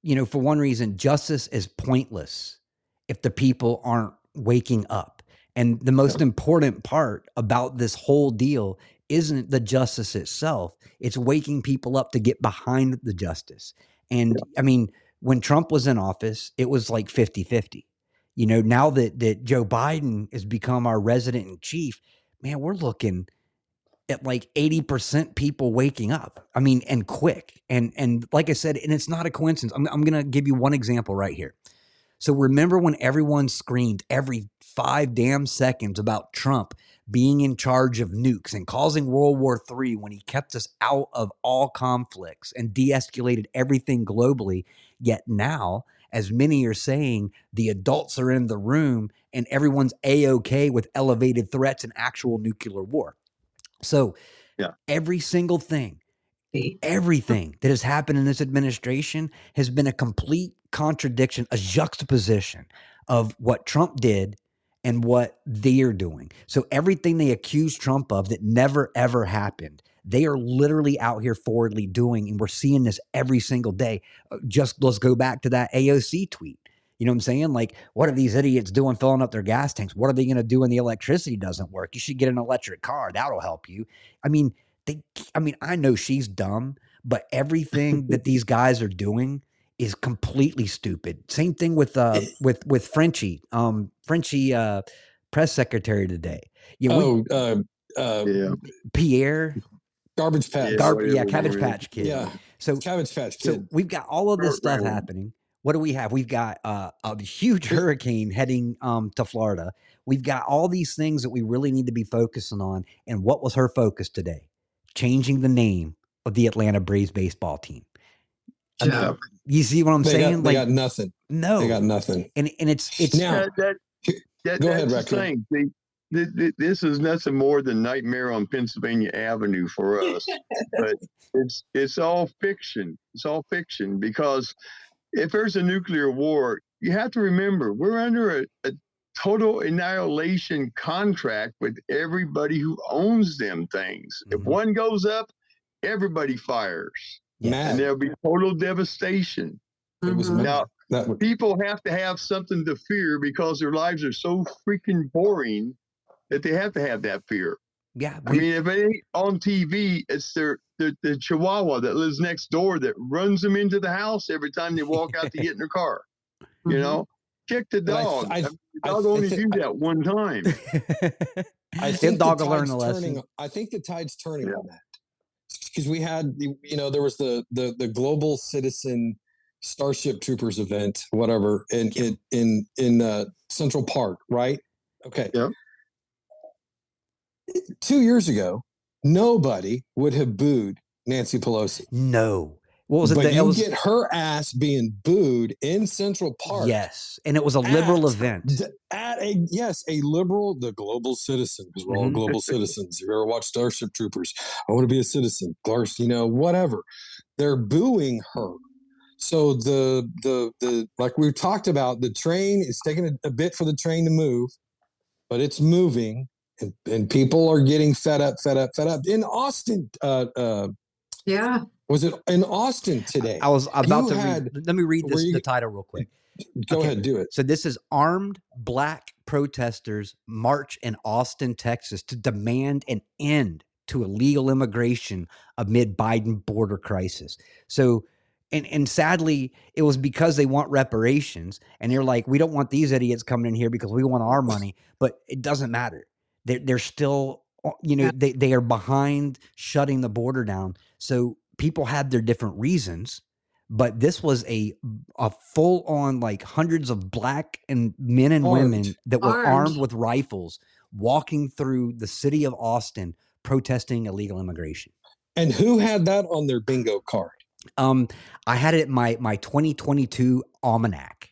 for one reason, justice is pointless if the people aren't waking up. And the most important part about this whole deal isn't the justice itself. It's waking people up to get behind the justice. And I mean, when Trump was in office, it was like 50-50. Now that Joe Biden has become our resident in chief, man, we're looking at like 80% people waking up. I mean, and quick. And like I said, and it's not a coincidence. I'm going to give you one example right here. So remember when everyone screamed every 5 damn seconds about Trump being in charge of nukes and causing World War III when he kept us out of all conflicts and de-escalated everything globally. Yet now, as many are saying, the adults are in the room and everyone's A-okay with elevated threats and actual nuclear war. So every single thing, everything that has happened in this administration has been a complete contradiction, a juxtaposition of what Trump did and what they're doing. So everything they accuse Trump of that never, ever happened, they are literally out here forwardly doing, and we're seeing this every single day. Just let's go back to that AOC tweet. You know what I'm saying? Like, what are these idiots doing filling up their gas tanks? What are they going to do when the electricity doesn't work? You should get an electric car. That'll help you. I mean, I know she's dumb, but everything that these guys are doing is completely stupid. Same thing with Frenchie, press secretary today. Pierre, Garbage Patch. Cabbage Patch Kid. Yeah. So Cabbage Patch Kid. So we've got all of this stuff happening. What do we have? We've got a huge hurricane heading to Florida. We've got all these things that we really need to be focusing on. And what was her focus today? Changing the name of the Atlanta Braves baseball team. Yeah. You see what I'm saying? They got nothing. No, they got nothing. And it's now. Go ahead, Raccoon. This is nothing more than Nightmare on Pennsylvania Avenue for us. But it's all fiction. It's all fiction, because if there's a nuclear war, you have to remember we're under a total annihilation contract with everybody who owns them things. Mm-hmm. If one goes up, everybody fires. And there'll be total devastation. It was now, people have to have something to fear because their lives are so freaking boring that they have to have that fear. Yeah. I mean, if it ain't on TV, it's the Chihuahua that lives next door that runs them into the house every time they walk out to get in their car. You know, kick the dog. The dog only do that one time. I think the dog will learn a lesson. I think the tide's turning on that, because we had, there was the Global Citizen Starship Troopers event, whatever, in Central Park, right? Okay. Yeah. 2 years ago, nobody would have booed Nancy Pelosi. No. What was it? But you get her ass being booed in Central Park. Yes. And it was a liberal event. A liberal, the Global Citizen, because we're all global citizens. If you ever watch Starship Troopers, I want to be a citizen. Whatever. They're booing her. So the like we talked about, the train is taking a bit for the train to move, but it's moving, and people are getting fed up. In Austin, was it in Austin today? I was about to read. Let me read the title real quick. Go ahead, do it. So this is armed black protesters march in Austin, Texas to demand an end to illegal immigration amid Biden border crisis. So, and sadly, it was because they want reparations, and they're like, we don't want these idiots coming in here because we want our money, but it doesn't matter. They're still, they are behind shutting the border down. So people had their different reasons, but this was a full on, like, hundreds of black and men and women that were armed with rifles walking through the city of Austin protesting illegal immigration. And who had that on their bingo card? I had it in my 2022 almanac.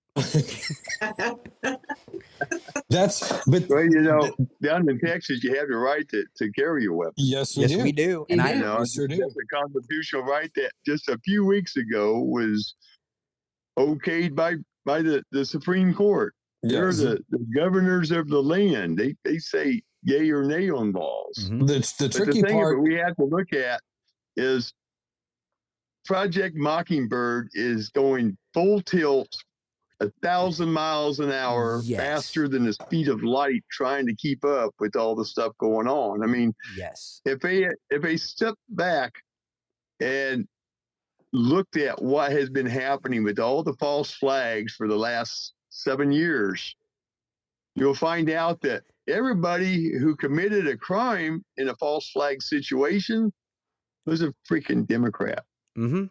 Well, down in Texas, you have the right to carry a weapon. Yes, we do. And that's a constitutional right that just a few weeks ago was okayed by the Supreme Court. Yes. They're the governors of the land. They say yay or nay on laws. The tricky part we have to look at is Project Mockingbird is going full tilt, 1,000 miles an hour, Yes. faster than the speed of light, trying to keep up with all the stuff going on. I mean, Yes. if they step back and looked at what has been happening with all the false flags for the last 7 years, you'll find out that everybody who committed a crime in a false flag situation was a freaking Democrat. Mm-hmm.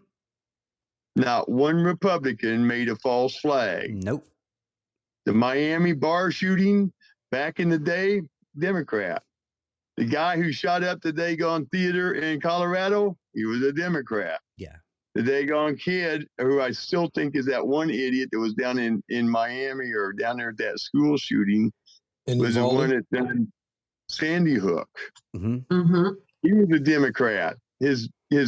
Not one Republican made a false flag. Nope. The Miami bar shooting back in the day, Democrat. The guy who shot up the Dagon Theater in Colorado, he was a Democrat. Yeah. The Dagon kid, who I still think is that one idiot that was down in Miami or down there at that school shooting, was the one that done Sandy Hook. Mm-hmm. Mm-hmm. He was a Democrat. His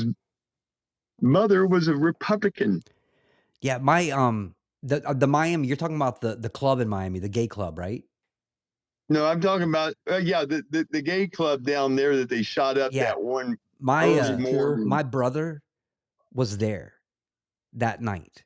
mother was a Republican. Yeah, my the Miami, you're talking about the club in Miami, the gay club, right? No, I'm talking about the gay club down there that they shot up Yeah. that one My early morning. my brother was there that night.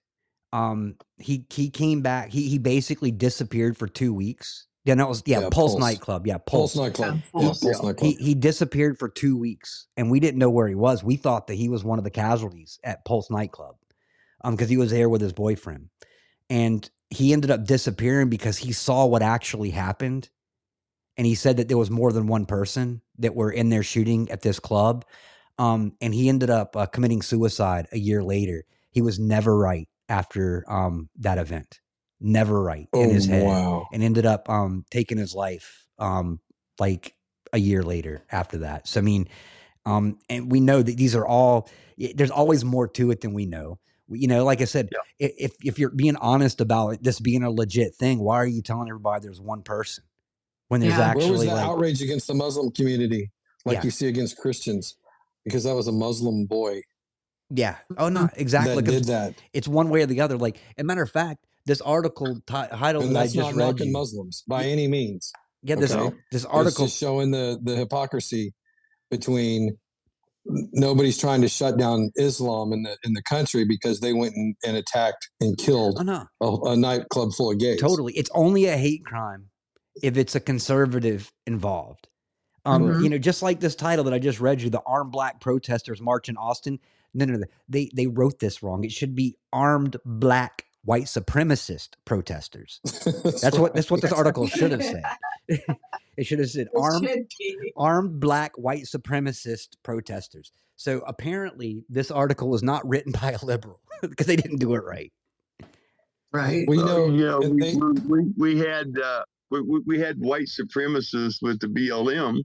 He came back. He basically disappeared for 2 weeks. Yeah, no, it was Pulse nightclub. Yeah, Pulse nightclub. Yeah, Yeah, Pulse. Pulse nightclub. He disappeared for 2 weeks, and we didn't know where he was. We thought that he was one of the casualties at Pulse nightclub, because he was there with his boyfriend, and he ended up disappearing because he saw what actually happened, and he said that there was more than one person that were in there shooting at this club, and he ended up committing suicide a year later. He was never right after that event. Never right in his head. Wow. And ended up taking his life like a year later after that. So I mean, and we know that these are all, there's always more to it than we know. You know, like I said, if you're being honest about this being a legit thing, why are you telling everybody there's one person when there's Yeah. Where was actually the like, outrage against the Muslim community, like Yeah. you see against Christians, because that was a Muslim boy yeah, oh no, exactly. that 'Cause did that, it's one way or the other. Like, as a matter of fact, this article title and that I that's just not read knocking you, Muslims by any means. yeah, this Okay. this It's article, just showing the hypocrisy between nobody's trying to shut down Islam in the country because they went and attacked and killed oh no, a nightclub full of gays. totally. It's only a hate crime if it's a conservative involved. Mhm. You know, just like this title that I just read you, the armed black protesters march in Austin. No. They wrote this wrong. It should be armed black white supremacist protesters. That's what this article should have said. It should have said It armed should be. black white supremacist protesters. So apparently this article was not written by a liberal because they didn't do it right. Right. Well, and they- we had white supremacists with the BLM.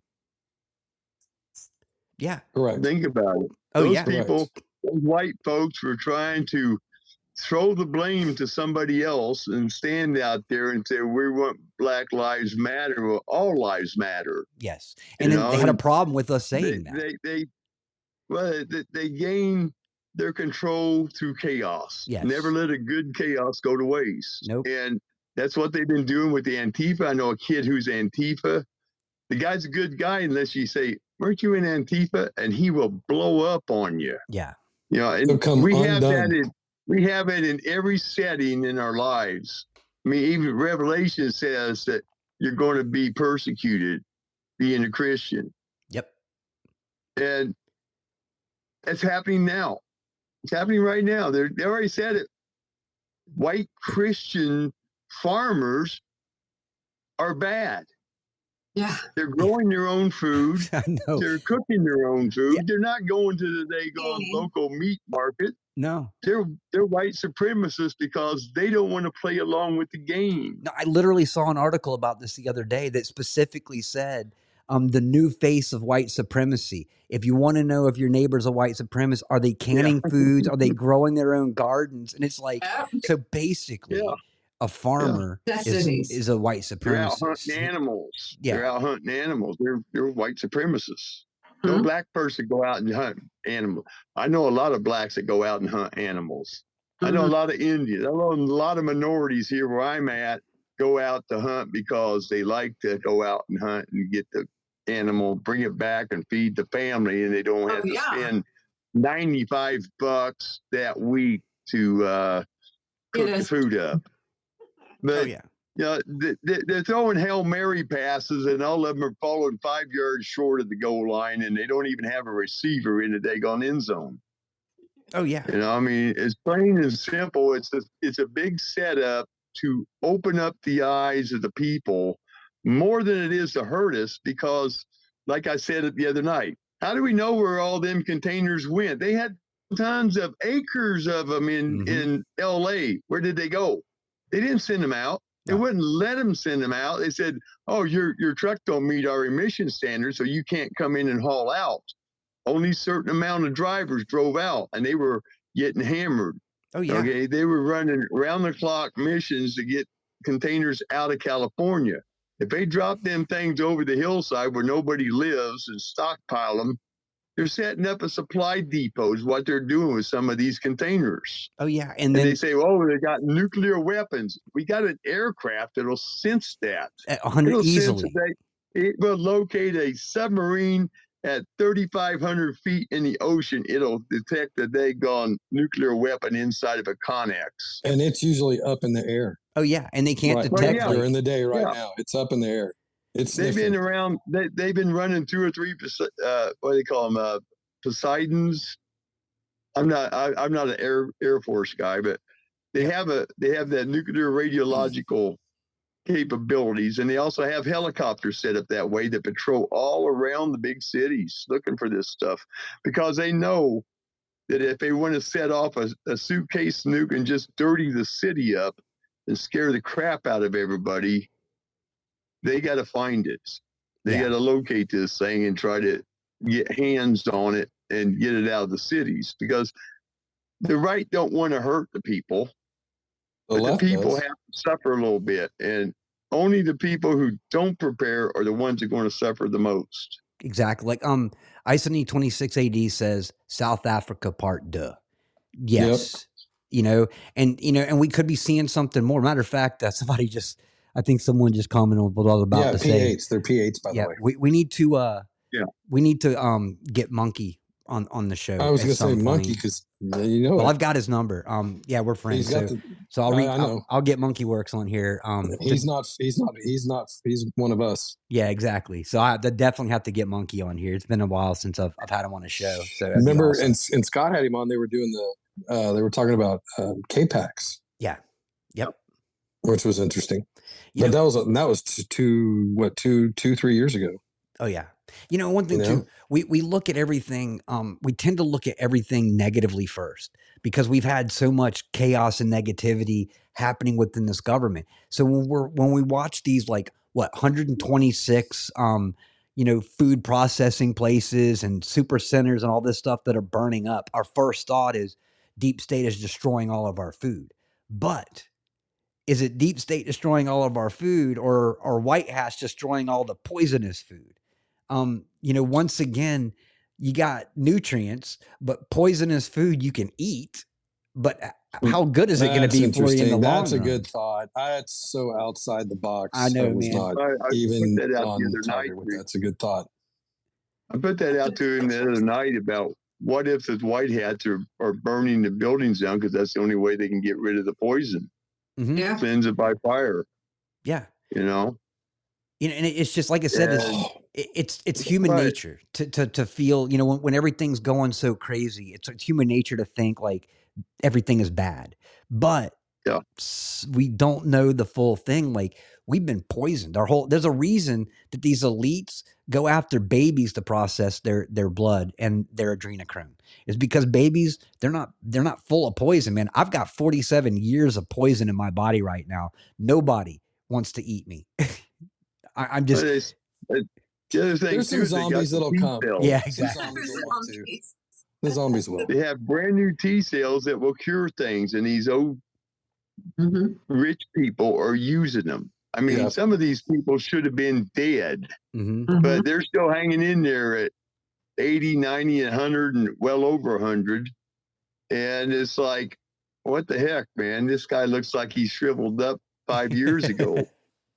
Yeah. correct. Think about it. Oh Those yeah. people, those white folks were trying to throw the blame to somebody else and stand out there and say, we want Black Lives Matter. Well, all lives matter. Yes. And then they had a problem with us saying that. They gain their control through chaos. Yes. Never let a good chaos go to waste. Nope. And that's what they've been doing with the Antifa. I know a kid who's Antifa. The guy's a good guy unless you say, weren't you in Antifa? And he will blow up on you. Yeah. You know, He'll and come we have undone. we have it in every setting in our lives. I mean, even Revelation says that you're going to be persecuted being a Christian. Yep. And that's happening now. It's happening right now. They already said it. White Christian farmers are bad. Yeah. They're growing their own food. I know. They're cooking their own food. Yeah. They're not going to the Dagon local meat market. No. They're white supremacists because they don't want to play along with the game. No, I literally saw an article about this the other day that specifically said the new face of white supremacy. If you want to know if your neighbor's a white supremacist, are they canning foods? Are they growing their own gardens? And it's like, so basically, a farmer is a white supremacist. They're out hunting animals. Yeah. They're out hunting animals. They're white supremacists. No black person go out and hunt animals. I know a lot of blacks that go out and hunt animals. I know a lot of Indians. I know a lot of minorities here where I'm at go out to hunt because they like to go out and hunt and get the animal, bring it back and feed the family, and they don't have to spend $95 that week to cook the is. food up. But Oh yeah. you know, they're throwing Hail Mary passes, and all of them are falling 5 yards short of the goal line, and they don't even have a receiver in the daggone end zone. Oh yeah. You know, I mean, it's plain and simple. It's a big setup to open up the eyes of the people more than it is to hurt us, because, like I said it the other night, how do we know where all them containers went? They had tons of acres of them in LA. Where did they go? They didn't send them out. They wouldn't let them send them out. They said, "Oh, your truck don't meet our emission standards, so you can't come in and haul out." Only certain amount of drivers drove out, and they were getting hammered. Oh yeah. Okay, they were running round the clock missions to get containers out of California. If they drop them things over the hillside where nobody lives and stockpile them, they're setting up a supply depot is what they're doing with some of these containers. Oh yeah. And they say, "Oh, they got nuclear weapons." We got an aircraft that'll sense that. 100 It'll sense easily. that it will locate a submarine at 3,500 feet in the ocean. It'll detect a daggone nuclear weapon inside of a Connex. And it's usually up in the air. Oh yeah. And they can't Right. detect Well, like, During the day right Yeah. now. It's up in the air. It's They've been sniffing. around. They've been running 2 or 3. What do they call them? Poseidons. I'm not an Air Force guy, but they have that nuclear radiological capabilities, and they also have helicopters set up that way that patrol all around the big cities looking for this stuff, because they know that if they want to set off a suitcase nuke and just dirty the city up and scare the crap out of everybody, they got to find it. They Yeah. got to locate this thing and try to get hands on it and get it out of the cities, because the right don't want to hurt the people, The but the left people does. have to suffer a little bit, and only the people who don't prepare are the ones that are going to suffer the most. exactly. Like Isoni 26 AD says South Africa part duh. Yes. And we could be seeing something more. Matter of fact, I think someone just commented on what I was about Yeah, to say. P8s. They're P8s, by the way. We need to Yeah. we need to get Monkey on the show. I was at going to say some Monkey point. because you know Well, it. I've got his number. Yeah, we're friends. He's got the. So I'll I know. I'll get Monkey Works on here. He's one of us. Yeah, exactly. So I definitely have to get Monkey on here. It's been a while since I've had him on a show. So that'd be Remember, awesome. and Scott had him on. They were doing they were talking about K-Pax. Yeah. Yep. Which was interesting. You But know- that was 3 years ago. Oh yeah. One thing too, we look at everything, we tend to look at everything negatively first because we've had so much chaos and negativity happening within this government. So when we watch these 126 food processing places and super centers and all this stuff that are burning up, our first thought is deep state is destroying all of our food. But is it deep state destroying all of our food or white hats destroying all the poisonous food? Once again, you got nutrients, but poisonous food you can eat. But how good is it going to be for you in the long That's run? a good thought. That's so outside the box. I know, I was man. not I even put that out on the other target night. with that. That's a good thought. I put that out to him the other night about what if the white hats are burning the buildings down, because that's the only way they can get rid of the poison. Mhm. Yeah. Cleanse it by fire. Yeah. You know, And it's just like I said, it's human Right. nature to feel, when everything's going so crazy, it's human nature to think like everything is bad. But Yeah. we don't know the full thing. Like we've been poisoned. There's a reason that these elites go after babies to process their blood and their adrenochrome. It's because babies, they're not full of poison, man. I've got 47 years of poison in my body right now. Nobody wants to eat me. I'm just, But the other thing There's too some is they got zombies the that'll T come. cells. yeah, Some exactly. zombies will want to. The zombies will. They have brand new T cells that will cure things, and these old Mhm. rich people are using them. I mean, Yeah. some of these people should have been dead, Mhm. but they're still hanging in there at 80, 90, 100, and well over 100. And it's like, what the heck, man? This guy looks like he shriveled up 5 years ago.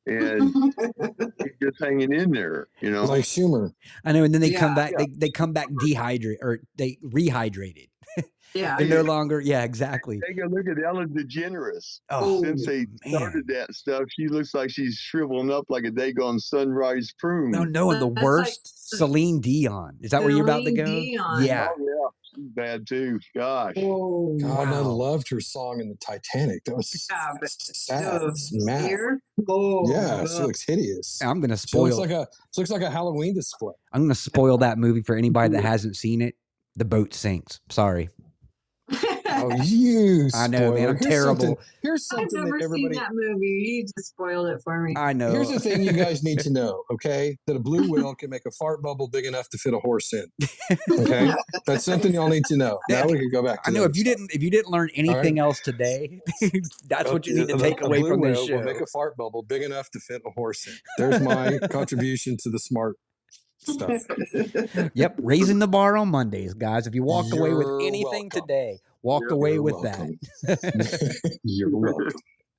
and he's just hanging in there, you know. Like Schumer. I know. And then they come Yeah. back, they come back dehydrated, or they rehydrated. Yeah. They're no longer, yeah, exactly. Take a look at Ellen DeGeneres. Oh, Since they started that stuff, she looks like she's shriveling up like a daggone sunrise prune. no, and the That's worst, like Celine Dion. Is that where you're about to go? Celine Dion. Yeah. Oh yeah, she's bad too. Gosh. Oh, God, and I Wow. loved her song in the Titanic. That was Yeah, but sad. the It's mad. fear? Oh, Yeah, she ugh. looks hideous. I'm gonna She looks spoil. like a Halloween display. I'm gonna spoil that movie for anybody that hasn't seen it. The boat sinks. Sorry. Oh, you! I know, man. spoiler. I'm terrible. Here's I've something never that seen everybody. that movie. You just spoiled it for me. I know. Here's the thing you guys need to know, okay? That a blue whale can make a fart bubble big enough to fit a horse in. Okay, that's something y'all need to know. Now we can go back to I know the if you didn't learn anything else today, that's what you need to take away from this Will show. make a fart bubble big enough to fit a horse in. There's my contribution to the smart stuff. Yep, raising the bar on Mondays, guys. If you walked away with You're anything welcome. today, walk away You're with welcome. that. You're welcome.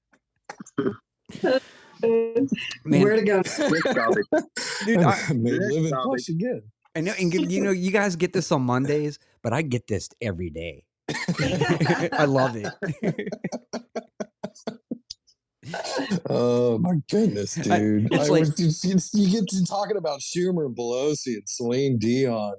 Man, Where to go? Next topic. dude, I made Next living topic. plush again. I know, and you guys get this on Mondays, but I get this every day. I love it. Oh my goodness, dude! it's I like- was you get to talking about Schumer and Pelosi and Celine Dion.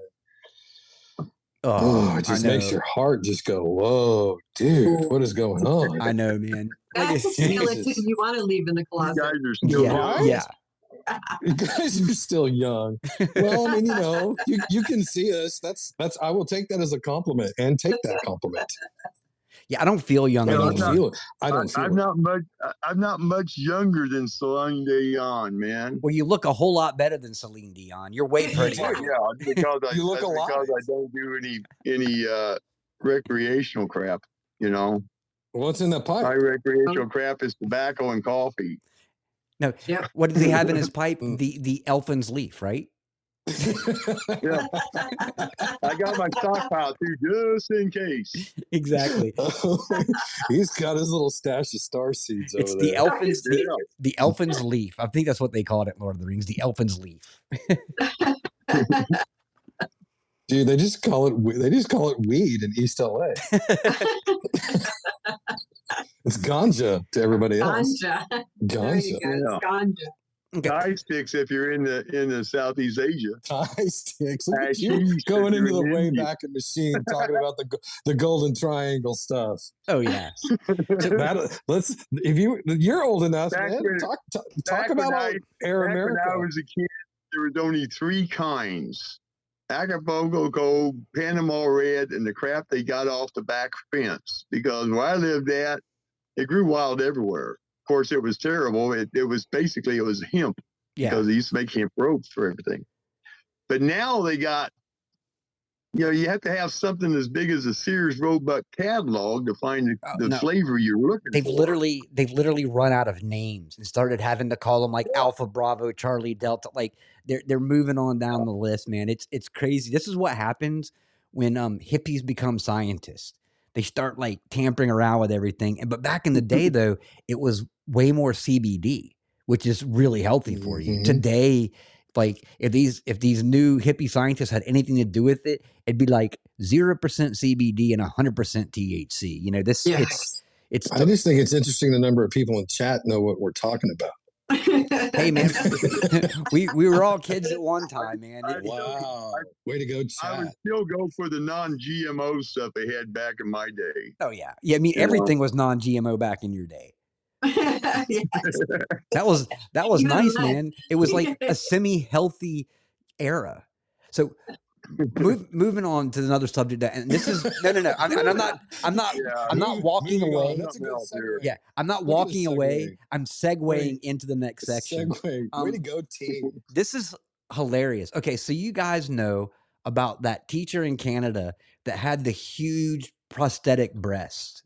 Oh, it I just know. makes your heart just go, whoa, dude! What is going on? I know, man. That's a skeleton Jesus. you want to leave in the You closet. guys are still Yeah, Right? yeah. You guys are still young. Well, I mean, you can see us. That's. I will take that as a compliment and take that compliment. Yeah, I don't feel young I Yeah, don't anymore. feel it. I don't feel I'm it. not much. I'm not much younger than Celine Dion, man. Well, you look a whole lot better than Celine Dion. You're way prettier. Yeah, because I You look that's alive. because I don't do any recreational crap. You know, What's in that my pipe? recreational crap is tobacco and coffee. No, Yep. what does he have in his pipe? The Elfin's leaf, right? Yeah, I got my stockpile too, just in case. Exactly. He's got his little stash of star seeds It's over the there. Elfin's Yeah. the Elfin's leaf. I think that's what they called it in Lord of the Rings. The Elfin's leaf. Dude, they just call it weed in East LA. It's ganja to everybody else. Ganja. There you Ganja. go. Yeah. It's ganja. Okay. Thai sticks if you're in the Southeast Asia. Thai sticks. Look at Hashish you if going you're into the in way India. back machine talking about the golden triangle stuff. Oh yeah. That let's if you're old enough, Back man. when- Talk back about when I- Air Back America. when I was a kid, there was only 3 kinds: Acapulco Gold, Panama Red, and the crap they got off the back fence. Because where I lived at, it grew wild everywhere. Of course, it was terrible. It was hemp, Yeah. because they used to make hemp ropes for everything. But now they got, you have to have something as big as a Sears Roebuck catalog to find the no. flavor you're looking They've for. literally run out of names and started having to call them like Alpha Bravo Charlie Delta. Like they're moving on down the list, man. It's crazy. This is what happens when hippies become scientists. They start like tampering around with everything. But back in the day, though, it was way more CBD, which is really healthy for you. Mhm. Today, like if these new hippie scientists had anything to do with it, it'd be like 0% CBD and 100% THC. You know, this Yeah. it's I just think it's interesting the number of people in chat know what we're talking about. hey man, we were all kids at one time, man. Wow. Way to go, I would chat. still go for the non-GMO stuff they had back in my day. Oh yeah, I mean You everything was non-GMO back in your day. Yes. That was Even nice, then. man. It was like a semi-healthy era. So moving on to another subject, and this is no. I'm not Yeah. I'm not walking Moving on. away. That's a good segue. Yeah, I'm not Look at walking this away. segue. I'm segueing into the next section. Segue. Way Um, to go, team. This is hilarious. Okay, so you guys know about that teacher in Canada that had the huge prosthetic breast.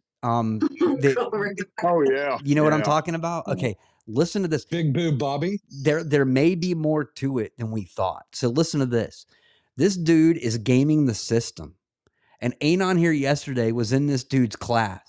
Oh yeah. You know what I'm Yeah. talking about? Okay, listen to this. Big boob Bobby. There may be more to it than we thought. So listen to this. This dude is gaming the system. And Anon here yesterday was in this dude's class.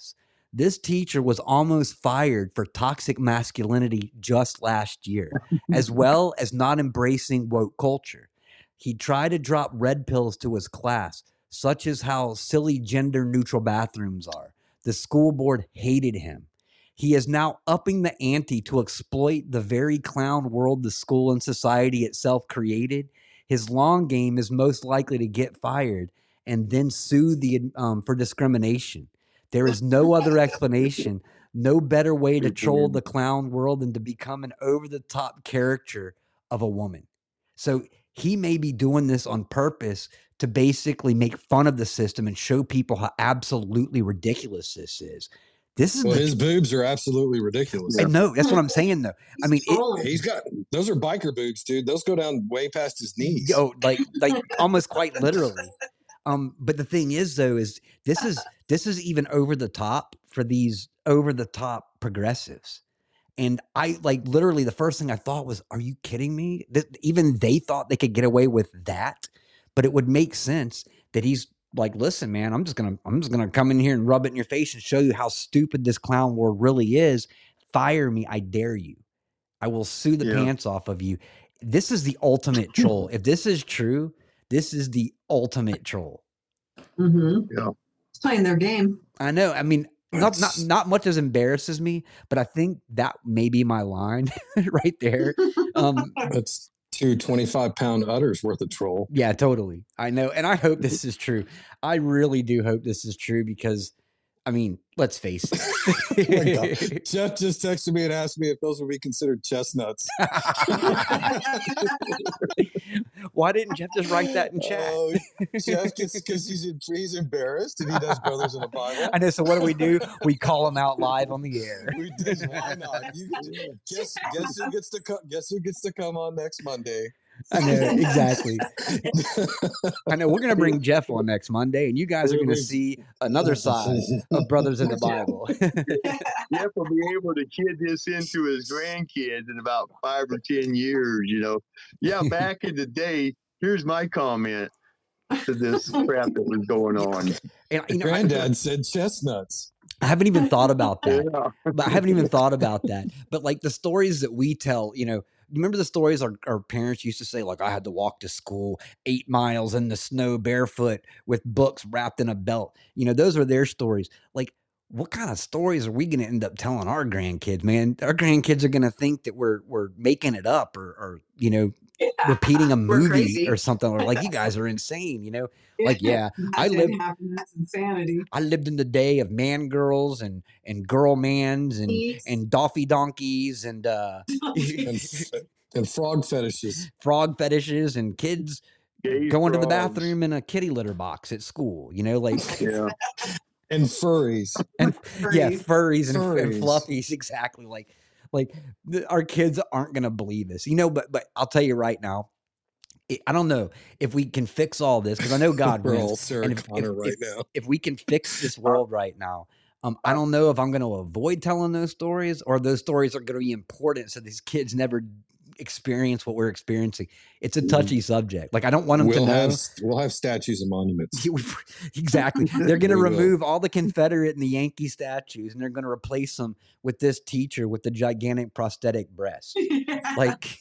This teacher was almost fired for toxic masculinity just last year, as well as not embracing woke culture. He tried to drop red pills to his class, such as how silly gender neutral bathrooms are. The school board hated him. He is now upping the ante to exploit the very clown world the school and society itself created. His long game is most likely to get fired and then sue for discrimination. There is no other explanation, no better way to troll the clown world than to become an over-the-top caricature of a woman. So he may be doing this on purpose to basically make fun of the system and show people how absolutely ridiculous this is. This is his boobs are absolutely ridiculous. I know, that's what I'm saying though. I mean, he's got those are biker boobs, dude. Those go down way past his knees. Yo, like almost quite literally. But the thing is though, is this is even over the top for these over the top progressives. And I like literally the first thing I thought was, are you kidding me? Even they thought they could get away with that, but it would make sense that he's like, listen, man, I'm just gonna come in here and rub it in your face and show you how stupid this clown world really is. Fire me, I dare you. I will sue the pants off of you. This is the ultimate troll. If this is true, this is the ultimate troll. Mm-hmm. Yeah, it's playing their game. I know. I mean, not much as embarrasses me, but I think that may be my line right there. That's 2 25-pound udders worth of troll. Yeah, totally. I know. And I hope this is true. I really do hope this is true because, I mean, let's face it. Oh my God. Jeff just texted me and asked me if those would be considered chestnuts. Why didn't Jeff just write that in chat? Jeff gets because he's embarrassed and he does Brothers in the Bible. I know. So what do? We call him out live on the air. We did. Why not? Guess who gets to come on next Monday? I know, exactly. I know we're going to bring Jeff on next Monday, and you guys are going to see another side of Brothers in the Bible. Jeff will be able to kid this into his grandkids in about 5 or 10 years, you know. Yeah, back in the day, here's my comment to this crap that was going on. And, Granddad said chestnuts. I haven't even thought about that. But like the stories that we tell, you know, remember the stories our parents used to say, like, I had to walk to school 8 miles in the snow barefoot with books wrapped in a belt. You know, those are their stories. Like, what kind of stories are we going to end up telling our grandkids, man? Our grandkids are going to think that we're making it up or you know, repeating a movie or something, or like, you guys are insane, you know? Like, I lived. That's insanity. I lived in the day of man girls and girl mans and doffy donkeys and frog fetishes. Frog fetishes and kids going to the bathroom in a kitty litter box at school, you know, like and furries. And furries and fluffies, exactly. Like our kids aren't going to believe this, you know, but I'll tell you right now, I don't know if we can fix all this because I know God will. If we can fix this world right now, I don't know if I'm going to avoid telling those stories or those stories are going to be important so these kids never experience what we're experiencing. It's a touchy subject. Like, I don't want them to know. We'll have statues and monuments. Exactly. They're going to remove all the Confederate and the Yankee statues and they're going to replace them with this teacher with the gigantic prosthetic breast. Like,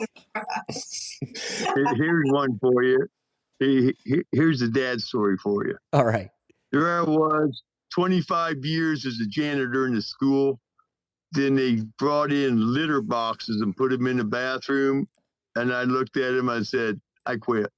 here's one for you. Here's the dad story for you. All right. There I was, 25 years as a janitor in the school. Then they brought in litter boxes and put them in the bathroom. And I looked at him. I said, I quit.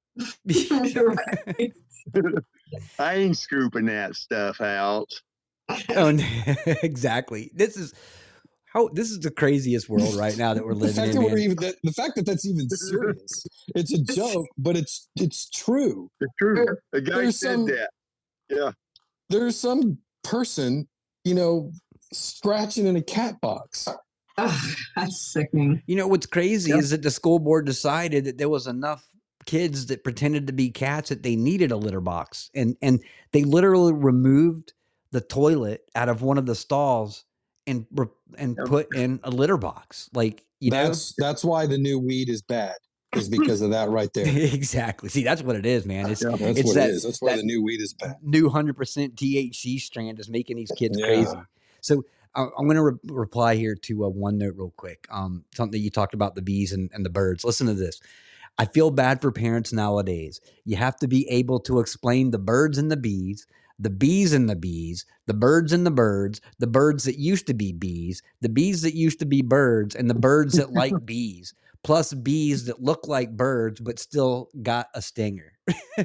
I ain't scooping that stuff out. Oh, exactly. This is the craziest world right now that we're living in. The fact that that's even serious. It's a joke, but it's true. It's true. The guy said that. Yeah. There's some person, you know, scratching in a cat box. Oh, that's sickening. You know, what's crazy is that the school board decided that there was enough kids that pretended to be cats that they needed a litter box. And they literally removed the toilet out of one of the stalls and put in a litter box. Like, that's why the new weed is bad. Is because of that right there. Exactly. See, that's what it is, man. That's what it is. That's why the new weed is bad. New 100% THC strand is making these kids crazy. So I'm going to reply here to one note real quick. Something you talked about, the bees and the birds. Listen to this. I feel bad for parents nowadays. You have to be able to explain the birds and the bees and the bees, the birds and the birds that used to be bees, the bees that used to be birds, and the birds that like bees, plus bees that look like birds but still got a stinger.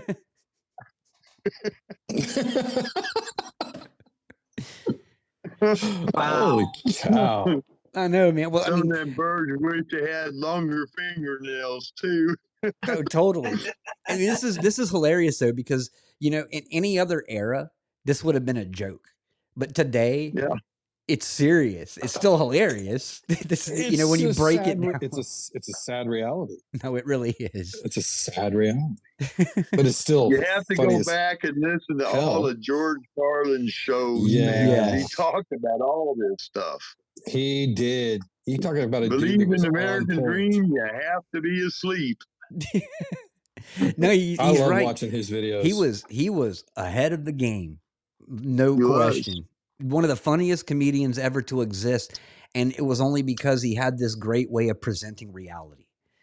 Holy cow. I know, man. Well, Some of them birds wish they had longer fingernails too. Oh, totally. I mean, this is hilarious though, because in any other era, this would have been a joke, but today, it's serious. It's still hilarious. This is, when you break it down, it's a sad reality. No, it really is. It's a sad reality, but it's still. You have to go back and listen to all of George Carlin's shows. Yeah, he talked about all this stuff. He did. He talking about a believe in the American dream. You have to be asleep. No, he's I love right. watching his videos. He was ahead of the game, no question. One of the funniest comedians ever to exist, and it was only because he had this great way of presenting reality.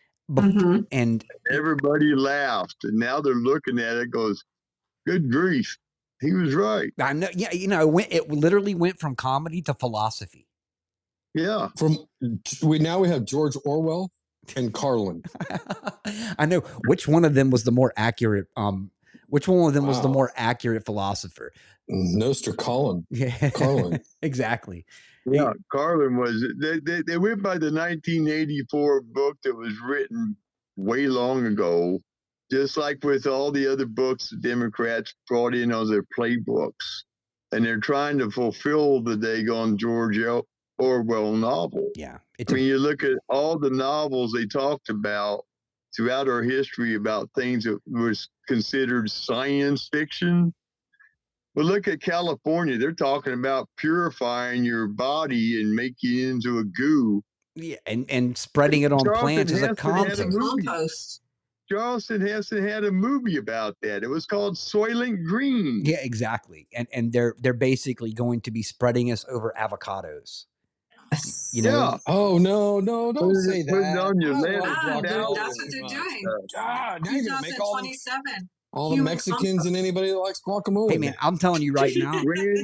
And everybody laughed, and now they're looking at it, goes, "Good grief, he was right." I know. Yeah, it literally went from comedy to philosophy. Yeah, we have George Orwell and Carlin. I know. Which one of them was the more accurate? Which one of them was the more accurate philosopher? Noster Colin. Yeah, Carlin. Exactly. Yeah, Carlin was. They went by the 1984 book that was written way long ago, just like with all the other books the Democrats brought in as their playbooks, and they're trying to fulfill the daggone George Orwell novel. Yeah, you look at all the novels they talked about throughout our history about things that was considered science fiction. Well, look at California. They're talking about purifying your body and making it into a goo. Yeah, and spreading it on plants as a compost. Charleston Heston had a movie about that. It was called Soylent Green. Yeah, exactly. And they're basically going to be spreading us over avocados. Yeah. Oh no! Don't say that. Put it on your that's what they're doing. God, now you're gonna make all the Human Mexicans and anybody that likes guacamole. Hey man, I'm telling you right now.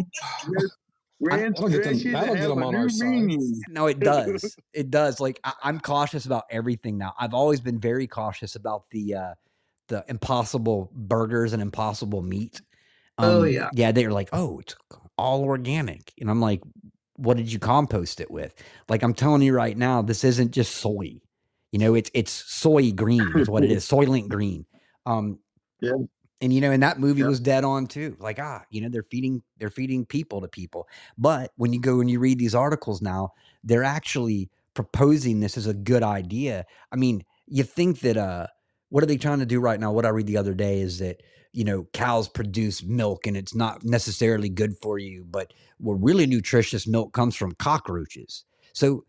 That'll get them on our side. No, it does. It does. Like I'm cautious about everything now. I've always been very cautious about the Impossible burgers and Impossible meat. Yeah, they're like, oh, it's all organic, and I'm like, what did you compost it with? Like I'm telling you right now, this isn't just soy. It's soy green is what it is. Soylent Green. Yeah. And and that movie was dead on too. Like, they're feeding people to people. But when you go and you read these articles now, they're actually proposing this as a good idea. I mean, you think that what are they trying to do right now? What I read the other day is that, cows produce milk and it's not necessarily good for you, but really nutritious milk comes from cockroaches. So,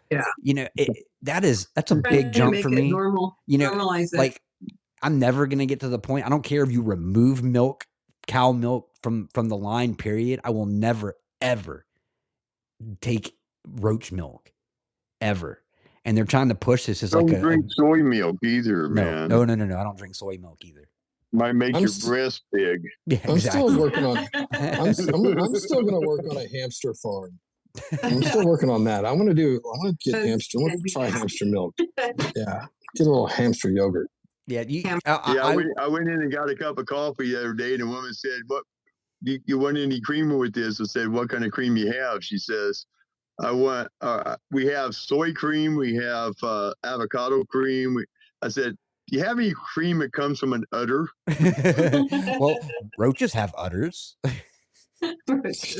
that's a big jump for me. Normalize it. Like, I'm never going to get to the point. I don't care if you remove cow milk from the line, period. I will never, ever take roach milk, ever. And they're trying to push this as don't like drink soy milk either, man. No. I don't drink soy milk either. Might make your breast big. Yeah, I'm exactly. still working on. I'm still going to work on a hamster farm. I'm still working on that. I want to get hamster. I want to try hamster milk. Yeah, get a little hamster yogurt. Yeah, I went in and got a cup of coffee the other day, and the woman said, "What? You want any creamer with this?" I said, "What kind of cream you have?" She says, "I want. We have soy cream. We have avocado cream." I said, "Do you have any cream that comes from an udder?" Well, roaches have udders. Is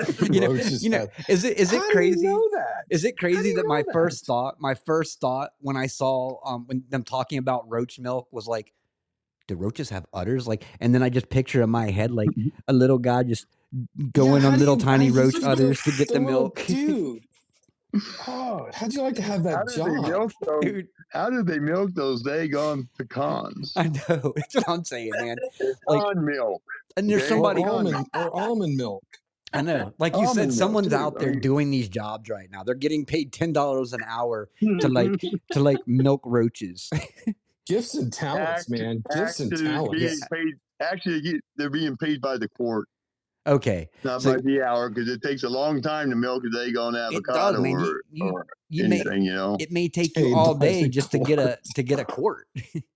it crazy? Know that? Is it crazy that my first thought when I saw when them talking about roach milk was like, do roaches have udders? Like, and then I just picture in my head like a little guy just going on little tiny roach udders to get the milk. Dude. Oh, how'd you like to have that job? Dude. How did they milk those daggone pecans? I know. That's what I'm saying, man. Pecan milk. And there's somebody or almond milk. I know. Like you Almond said, milk, someone's too. out there I mean- doing these jobs right now. They're getting paid $10 an hour to like milk roaches. Gifts and talents, man. Gifts and talents. They're being paid by the quart, Okay. not So by the hour, because it takes a long time to milk a egg on it avocado does, man. or You may anything, you know. it may take Paid you all by day the just to get a quart.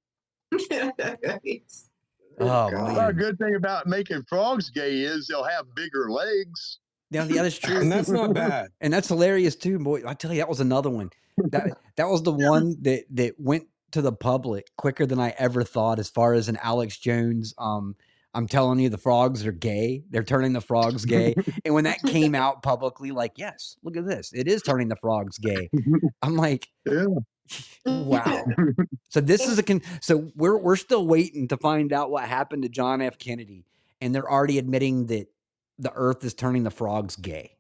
Oh God. Well, a man. good thing about making frogs gay is they'll have bigger legs. Yeah, that's true. And that's not bad. And that's hilarious too, boy. I tell you, that was another one. That was the one that went to the public quicker than I ever thought. As far as an Alex Jones, I'm telling you, the frogs are gay. They're turning the frogs gay. And when that came out publicly, like, yes, look at this, it is turning the frogs gay. I'm like, Yeah. wow. So this is so we're still waiting to find out what happened to John F. Kennedy, and they're already admitting that the Earth is turning the frogs gay.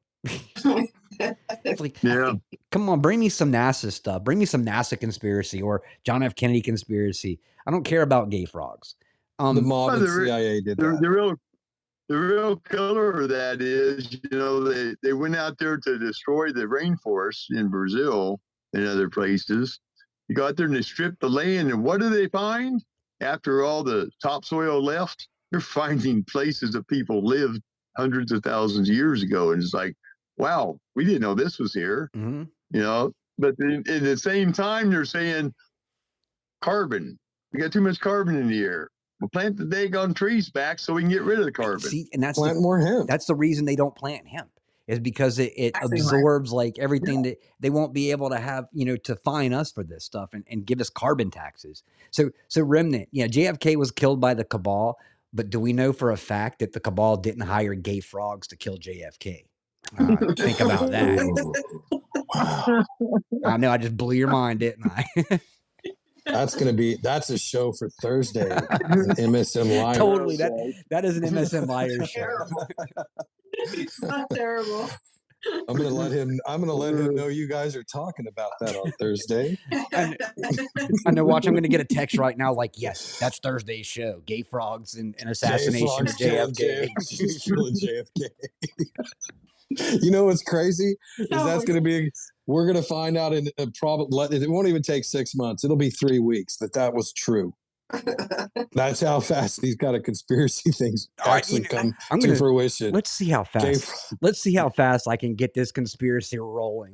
It's like, Yeah. come on, bring me some NASA stuff. Bring me some NASA conspiracy or John F. Kennedy conspiracy. I don't care about gay frogs. The mob Well, and the re- CIA did The, that. the real killer of that is, you know, they went out there to destroy the rainforest in Brazil and other places. You go out there and they stripped the land, and what do they find? After all the topsoil left, they're finding places that people lived hundreds of thousands of years ago. And it's like, wow, we didn't know this was here, Mhm. you know. But at the same time, they're saying carbon. We got too much carbon in the air. We'll plant the daggone trees back so we can get rid of the carbon. See, and Plant more hemp. that's the reason they don't plant hemp, is because it Exactly right. absorbs like everything that they won't be able to have, to fine us for this stuff and give us carbon taxes. So Remnant, JFK was killed by the cabal, but do we know for a fact that the cabal didn't hire gay frogs to kill JFK? Think about that. Wow. I know I just blew your mind, didn't I? That's a show for Thursday. An MSM Live. Totally. That is an MSM Liars show. Terrible. It's not terrible. I'm gonna let him know you guys are talking about that on Thursday. I know. Watch, I'm going to get a text right now. Like, yes, that's Thursday's show. Gay frogs and assassination of JFK. Killing JFK. You know what's crazy? Is that's going to be. We're going to find out in a probably. It won't even take 6 months. It'll be 3 weeks that was true. That's how fast these kind of conspiracy things actually come to fruition. Let's see how fast. Let's see how fast I can get this conspiracy rolling.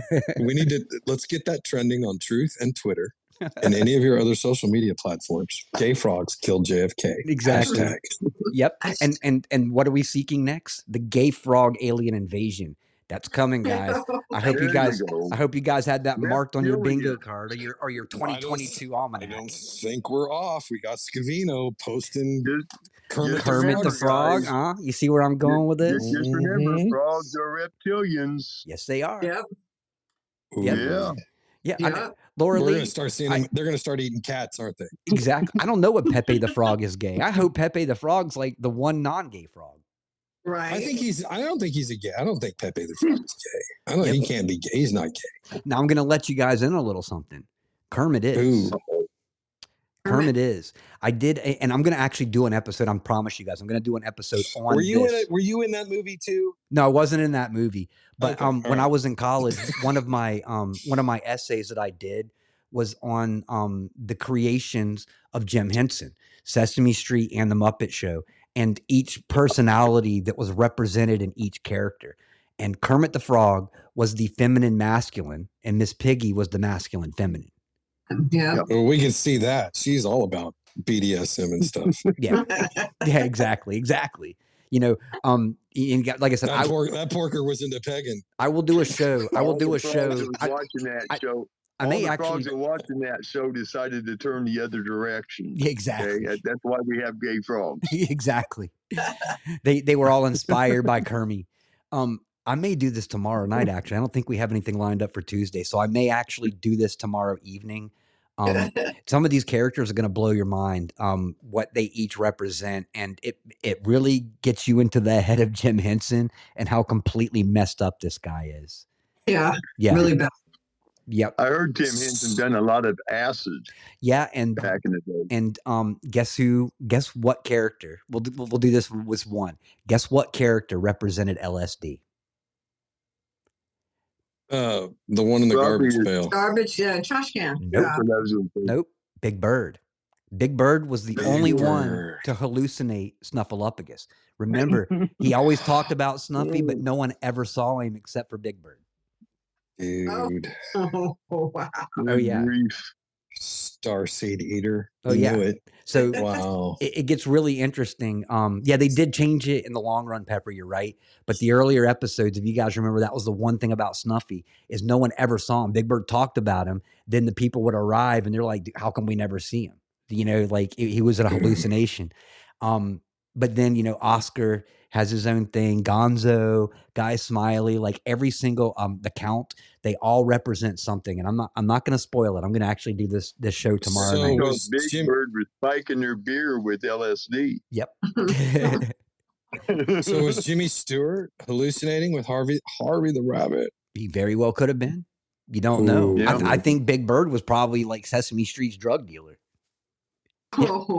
Let's get that trending on Truth and Twitter and any of your other social media platforms. Gay frogs killed JFK. Exactly. Hashtag. Yep. And what are we seeking next? The gay frog alien invasion. That's coming, guys. I hope you guys had that marked on your bingo card or your 2022 I almanac. don't think we're off. We got Scavino posting Kermit the Frog. You see where I'm going with this? Just remember, frogs are reptilians. Yes, they are. Yep. Yeah. Yeah. Laura We're Lee, going to start seeing them. They're going to start eating cats, aren't they? Exactly. I don't know what Pepe the Frog is gay. I hope Pepe the Frog's like the one non-gay frog. Right. I don't think he's a gay. I don't think Pepe the Frog is gay. He can't be gay. He's not gay. Now I'm going to let you guys in a little something. Kermit is. Ooh. Kermit is. I did, and I'm going to actually do an episode. I promise you guys, I'm going to do an episode on this. Were you in that movie too? No, I wasn't in that movie. But Okay, when I was in college, one of my essays that I did was on the creations of Jim Henson, Sesame Street, and the Muppet Show, and each personality that was represented in each character. And Kermit the Frog was the feminine masculine, and Miss Piggy was the masculine feminine. Yeah. Well, we can see that. She's all about BDSM and stuff. Yeah, exactly. And like I said, that porker was into pegging. I will do a show. I will do a show. Watching that show. I may All the frogs actually. that watching that show decided to turn the other direction. Yeah, exactly. Okay? That's why we have gay frogs. Exactly. They were all inspired by Kermit. I may do this tomorrow night. Actually, I don't think we have anything lined up for Tuesday, so I may actually do this tomorrow evening. Some of these characters are going to blow your mind. What they each represent, and it really gets you into the head of Jim Henson and how completely messed up this guy is. Yeah. Yeah, Really bad. Yep. I heard Tim Henson done a lot of acid Yeah, and back in the day. guess what character? We'll do this with one. Guess what character represented LSD? The one in the Probably garbage the- pail. Garbage trash can. Nope. Yeah. So that was a- Nope. Big Bird. Big Bird was the Big only one Bird. to hallucinate Snuffleupagus. Remember, he always talked about Snuffy, but no one ever saw him except for Big Bird. Dude. Oh, wow. Oh, yeah. Grief. Starseed eater. Oh, You yeah. knew it. So Wow. it gets really interesting. Yeah, they did change it in the long run, Pepper, you're right. But the earlier episodes, if you guys remember, that was the one thing about Snuffy is no one ever saw him. Big Bird talked about him. Then the people would arrive and they're like, how come we never see him? You know, like he was a hallucination. But then, Oscar has his own thing. Gonzo, Guy Smiley, like every single the Count, they all represent something. And I'm not going to spoil it. I'm going to actually do this show tomorrow So- night. was Big Jim- Bird was spiking their beer with LSD. Yep. So was Jimmy Stewart hallucinating with Harvey the Rabbit? He very well could have been. You don't know. Ooh. Yeah. I think Big Bird was probably like Sesame Street's drug dealer. Oh,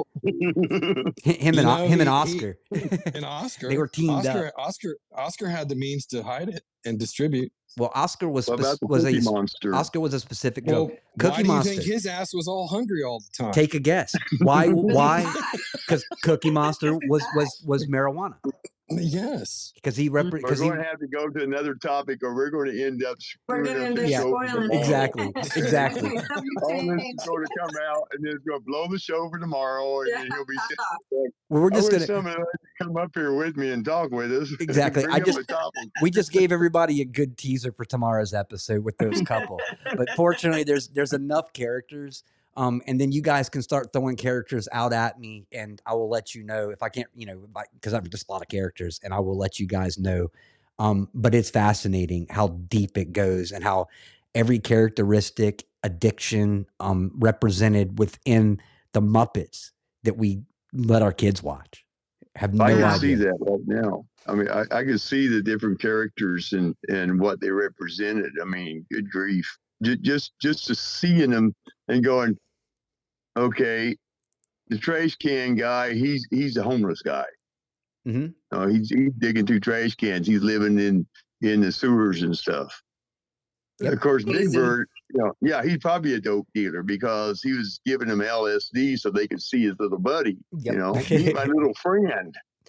Him and Oscar. And Oscar. They were teamed up. Oscar had the means to hide it and distribute. Well, Oscar was What about the was Cookie a Monster? Oscar was a specific Well, drug. why Cookie do you Monster. think his ass was all hungry all the time? Take a guess. Why? Why? God. Because Cookie Monster was marijuana. Yes. Because he We're because going to have to go to another topic, or we're going to end up We're screwing gonna up end the up Yeah, show. spoiling it. exactly. Exactly. All this is going to come out, and then it's going to blow the show for tomorrow, and then he'll be sitting. Well, we're I just wish gonna someone would come up here with me and talk with us. Exactly. Bring I up just- a topic. we just gave everybody a good teaser for tomorrow's episode with those couple. But fortunately, there's enough characters. And then you guys can start throwing characters out at me, and I will let you know if I can't, because I've just a lot of characters, and I will let you guys know. But it's fascinating how deep it goes and how every characteristic, addiction, represented within the Muppets that we let our kids watch. Have no I can idea. see that right now. I mean, I can see the different characters and what they represented. I mean, good grief. Just to seeing them and going, okay, the trash can guy, he's a homeless guy. Mhm. He's digging through trash cans. He's living in the sewers and stuff. Yep. Of course, Big Easy. Bird, he's probably a dope dealer because he was giving them LSD so they could see his little buddy. Yep. Meet my little friend.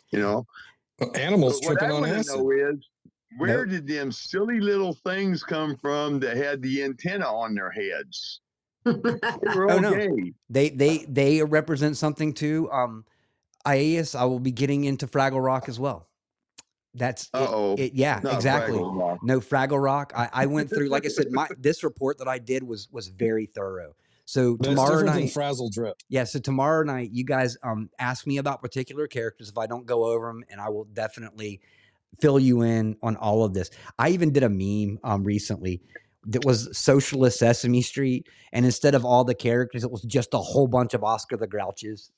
Animals But what tripping I on want to acid. know is, where Nope. did them silly little things come from that had the antenna on their heads? They were Oh, no. okay. They represent something too. Ias, I will be getting into Fraggle Rock as well. That's Uh-oh. yeah, Not exactly. Fraggle Rock. No, Fraggle Rock. I went through, like I said, this report that I did was very thorough. So That's tomorrow different than night, frazzle drip. yeah. So tomorrow night, you guys ask me about particular characters if I don't go over them, and I will definitely fill you in on all of this. I even did a meme recently that was Socialist Sesame Street, and instead of all the characters, it was just a whole bunch of Oscar the Grouches.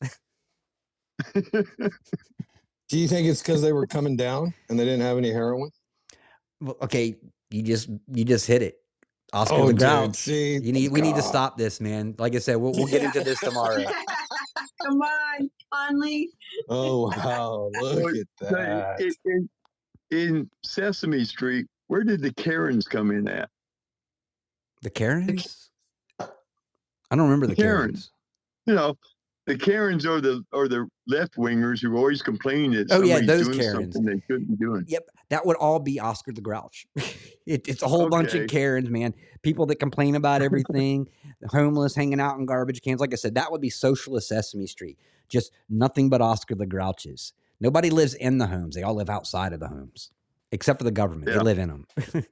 Do you think it's because they were coming down and they didn't have any heroin? Well, okay, you just hit it. Oscar Oh, the dude, Grouch. see, We need to God. stop this, man. Like I said, we'll get into this tomorrow. Come on, Conley. Oh wow! Look at that. in Sesame Street, where did the Karens come in at? The Karens? I don't remember the Karens. Karens. The Karens are the left wingers who always complain that Oh, yeah, somebody's those doing Karens. something they shouldn't be doing. Yep, that would all be Oscar the Grouch. It's a whole bunch of Okay. Karens, man. People that complain about everything, the homeless hanging out in garbage cans. Like I said, that would be Socialist Sesame Street. Just nothing but Oscar the Grouches. Nobody lives in the homes. They all live outside of the homes, except for the government. They Yeah. live in them.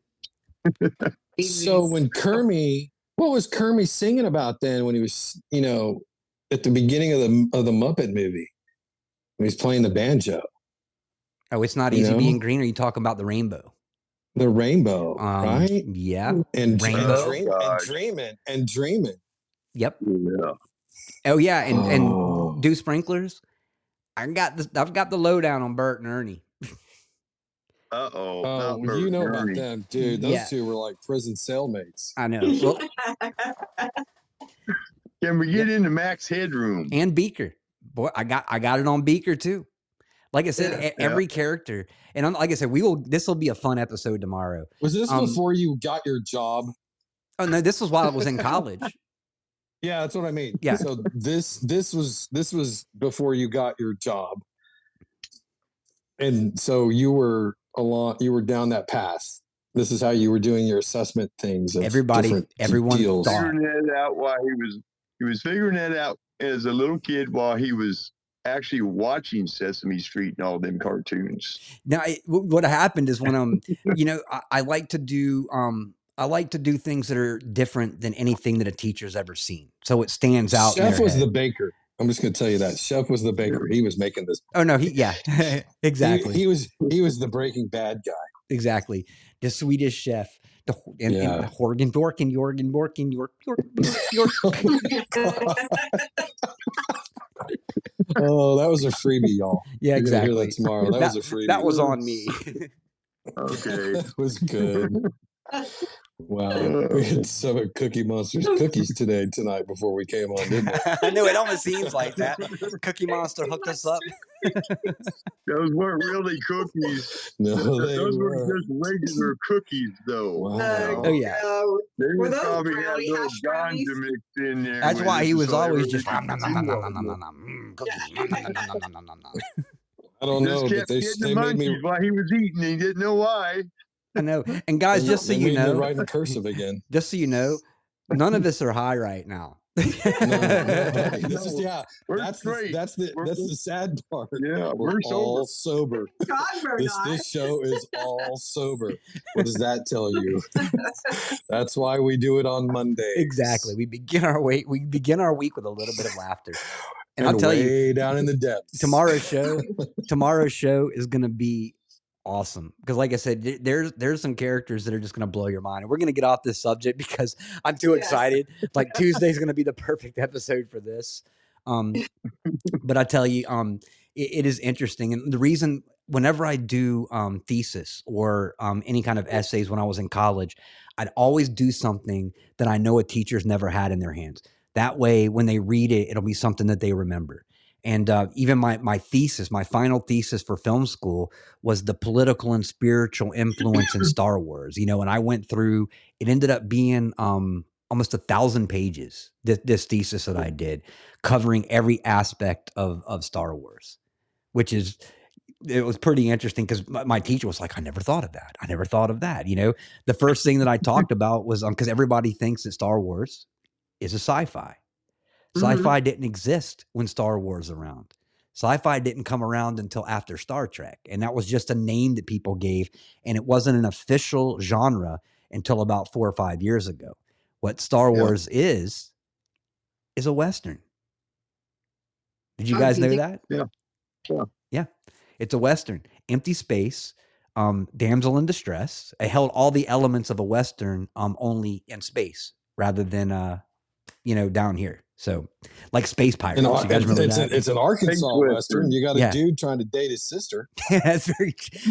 So when Kermie, what was Kermie singing about then when he was, at the beginning of the Muppet movie when he's playing the banjo, Oh, it's not You easy know? being green. Or you talking about the rainbow? the rainbow, right? Yeah. And Rainbow. and dreaming. Yep. Yeah. Oh yeah, and Oh. do sprinklers. I've got the lowdown on Bert and Ernie. Uh-oh. Oh, not well, you know Bert about Ernie. them, dude. Those Yeah. two were like prison cellmates. I know. Well, Can we get into Max Headroom? and Beaker. Boy, I got it on Beaker too. Like I said, Yeah. every character, and like I said, this will be a fun episode tomorrow. Was this Um, before you got your job? Oh no, this was while I was in college. Yeah, that's what I mean. Yeah. So this was before you got your job, and so you were down that path. This is how you were doing your assessment things. Of different Everyone deals. thought. Figuring that out while he was figuring that out as a little kid while he was actually watching Sesame Street and all them cartoons. Now, what happened is when I like to do things that are different than anything that a teacher's ever seen, so it stands out. Chef was the baker. I'm just going to tell you that Chef was the baker. He was making this. Oh no, exactly. He was the Breaking Bad guy. Exactly. The Swedish chef. And Jorgen Borkin, Jorgen Borkin, York. Oh, that was a freebie, y'all. Yeah, You're gonna hear exactly. that tomorrow. That was a freebie. That was on me. Okay. That was good. Wow. We had some Cookie Monster's cookies tonight before we came on, didn't we? I know, it almost seems like that. Cookie Monster hooked us up. Those weren't really cookies. No, they Those were were. just regular cookies, though. Wow. Oh, yeah. They Were those probably had brownie little hash brownies? ganja mixed in there. That's with why it, he was so always just everything nom, nom, nom, was nom, nom, nom, nom, nom, cookies, nom, nom, nom, nom, nom, nom, nom. I don't know, Just but kept they getting the made munchies me. while he was eating. He didn't know why. I know. And guys, just so they you made me know, write in cursive again. just so you know, none of us are high right now. No, this is We're That's straight. the sad part. Yeah, We're we're all sober. God, we're not. This show is all sober. What does that tell you? That's why we do it on Monday. Exactly. We begin our week with a little bit of laughter. And And I'll tell you, way down in the depths. tomorrow's show is going to be awesome because, like I said, there's some characters that are just going to blow your mind, and we're going to get off this subject because I'm too excited. Like Tuesday's going to be the perfect episode for this. But I tell you, it is interesting, and the reason whenever I do thesis or any kind of essays when I was in college, I'd always do something that I know a teacher's never had in their hands. That way, when they read it, it'll be something that they remember. And even my thesis, my final thesis for film school was the political and spiritual influence in Star Wars. And I went through, it ended up being almost 1,000 pages, this thesis that I did, covering every aspect of Star Wars, it was pretty interesting because my teacher was like, I never thought of that. I never thought of that. The first thing that I talked about was because everybody thinks that Star Wars is a sci-fi. Sci-fi didn't exist when Star Wars was around. Sci-fi didn't come around until after Star Trek. And that was just a name that people gave. And it wasn't an official genre until about 4 or 5 years ago. What Star Wars is a Western. Did you guys know that? Yeah. It's a Western. Empty space, damsel in distress. It held all the elements of a Western only in space rather than down here. So, like Space Pirates. You guys remember that? It's an Arkansas Western. You got a Yeah. dude trying to date his sister. That's very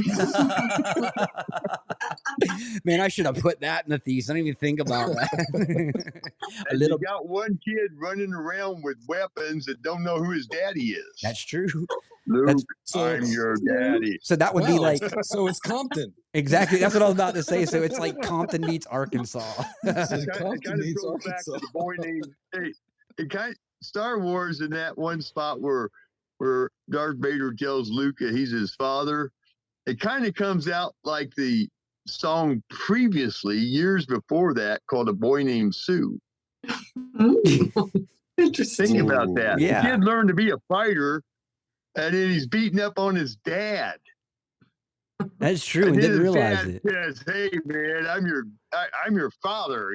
Man, I should have put that in the thesis. I didn't even think about that. And you got one kid running around with weapons that don't know who his daddy is. That's true. Luke, So- I'm your daddy. So that would be Well, like so it's Compton. exactly. That's what I was about to say. So it's like Compton meets Arkansas. This is It kind Compton of meets goes back Arkansas. to the boy named Star Wars in that one spot where Darth Vader tells Luke that he's his father. It kind of comes out like the song previously, years before that, called A Boy Named Sue. Interesting. Think about that. Yeah. The kid learned to be a fighter, and then he's beating up on his dad. That's true. And We didn't his realize dad it. says, "Hey man, I'm your father.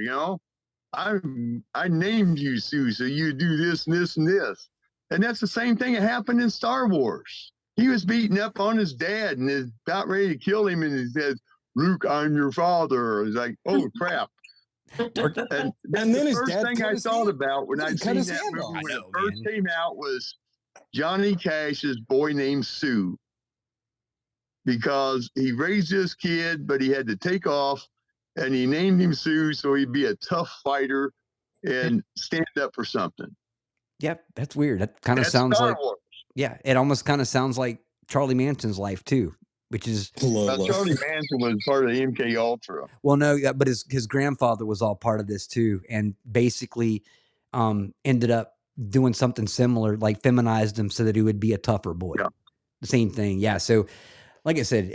I named you Sue, so you do this and this and this." And that's the same thing that happened in Star Wars. He was beating up on his dad and is about ready to kill him, and he says, "Luke, I'm your father." He's like, "Oh crap!" And And then then the his first dad thing cut I his thought hand. about when He I cut seen his that hand movie off. when I it know, first man. came out was Johnny Cash's Boy Named Sue. because he raised this kid, but he had to take off, and he named him Sue so he'd be a tough fighter and stand up for something. Yep, that's weird. That kind of That's sounds Star like Wars. yeah, it almost kind of sounds like Charlie Manson's life too, which is Charlie Manson was part of the MK Ultra. well, no, yeah, but his grandfather was all part of this too, and basically ended up doing something similar, like feminized him so that he would be a tougher boy. Yeah. The same thing, yeah. So, like I said,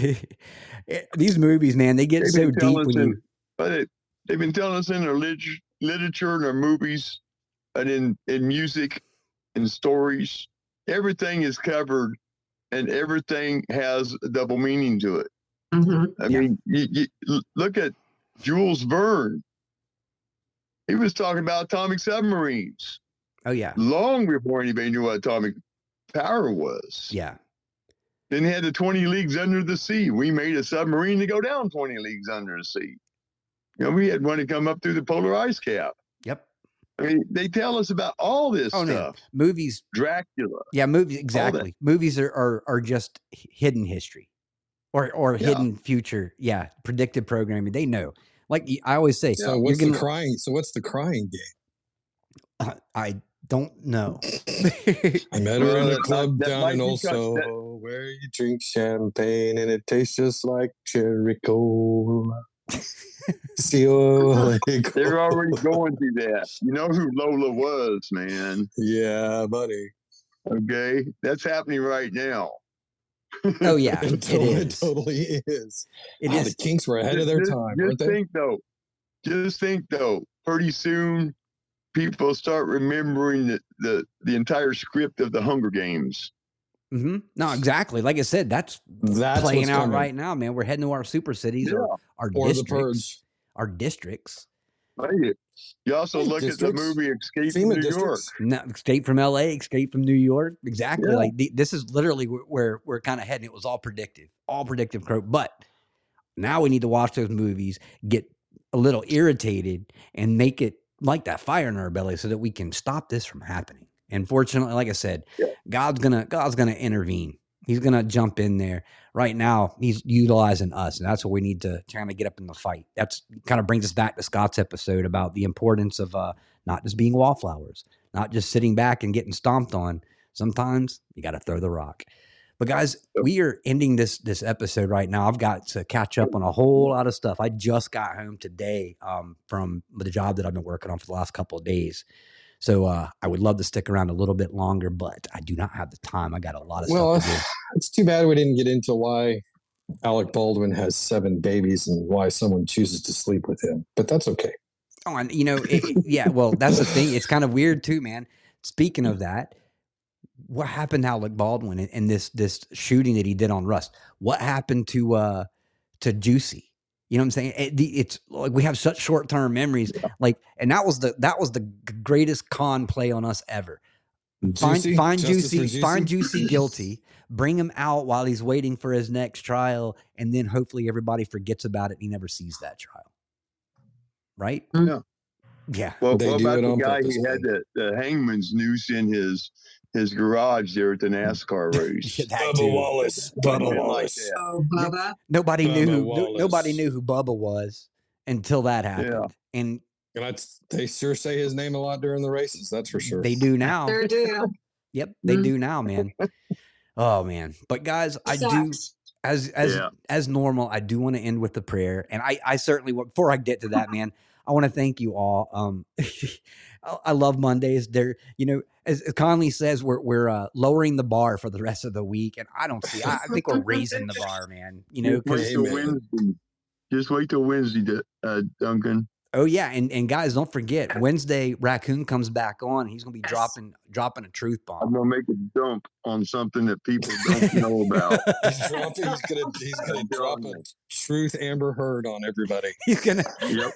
these movies, man, they get so deep when you. But they've been telling us in their literature and their movies, and in music and stories, everything is covered, and everything has a double meaning to it. Mhm. I mean, you look at Jules Verne. He was talking about atomic submarines Oh yeah, long before anybody knew what atomic power was. yeah. Then he had the 20 leagues under the sea. We made a submarine to go down 20 leagues under the sea. You know, we had one to come up through the polar ice cap. Yep. I mean, they tell us about all this Oh no, stuff. movies. Dracula. Yeah, movies exactly. Movies are just hidden history, or Yeah. hidden future. Yeah, predictive programming. They know. Like I always say, So you're what's gonna- the crying? So what's the crying game? I don't know. I met her in a Well, club that down might in be Oso where you drink champagne and it tastes just like cherry cola. See, oh, They're already going through that. You know who Lola was, man. yeah, buddy. Okay. That's happening right now. Oh yeah, It it totally is. is. It Wow, is. the Kinks were ahead of their time, weren't they? Just think though, pretty soon people start remembering the entire script of the Hunger Games. Mm-hmm. No, exactly. Like I said, that's That's playing what's out coming. right now, man. We're heading to our super cities Yeah. our Or the districts. Purge. Our districts. Right. You also Hey, look at the districts. movie Escape FEMA from New York. districts. No, escape from LA, escape from New York. Exactly. Yeah. Like this is literally where we're kind of heading. It was all predictive. But now we need to watch those movies, get a little irritated, and make it like that fire in our belly so that we can stop this from happening. And fortunately, like I said, Yeah. God's gonna intervene. He's gonna jump in there. Right now, he's utilizing us, and that's what we need to kind of get up in the fight. That's kind of brings us back to Scott's episode about the importance of not just being wallflowers, not just sitting back and getting stomped on. Sometimes you got to throw the rock. But guys, we are ending this episode right now. I've got to catch up on a whole lot of stuff. I just got home today from the job that I've been working on for the last couple of days. So I would love to stick around a little bit longer, but I do not have the time. I got a lot of stuff to do. It's too bad we didn't get into why Alec Baldwin has 7 babies and why someone chooses to sleep with him, but that's okay. Oh, and yeah, well, that's the thing. It's kind of weird too, man. Speaking of that, what happened to Alec Baldwin in this shooting that he did on Rust? What happened to Juicy? You know what I'm saying? It's like we have such short-term memories. Like, and that was the greatest con play on us ever. Find Juicy guilty, bring him out while he's waiting for his next trial, and then hopefully everybody forgets about it and he never sees that trial. Right? Yeah. Yeah. Well, They what do about it the on guy purpose, who had man. the hangman's noose in his garage there at the NASCAR race? Yeah, that Bubba too. Wallace. Something Bubba like Wallace. that. Oh, Bubba. Nobody Bubba knew Wallace. nobody knew who Bubba was until that happened. And And they sure say his name a lot during the races. That's for sure. they do now. Sure do. Yep, they Mhm. do now, man. Oh man. But guys, I do Sucks. as normal, I do want to end with the prayer. And I certainly before I get to that, man, I want to thank you all. I love Mondays. They're, as Conley says, we're lowering the bar for the rest of the week. And I don't see, I think we're raising the bar, man. Just wait till Amen. Wednesday. Just wait till Wednesday, Duncan. Oh yeah, and guys, don't forget Wednesday. Raccoon comes back on. He's gonna be dropping a truth I'm bomb. gonna make a dump on something that people don't know about. He's gonna drop a truth Amber Heard on everybody. He's gonna. Yep.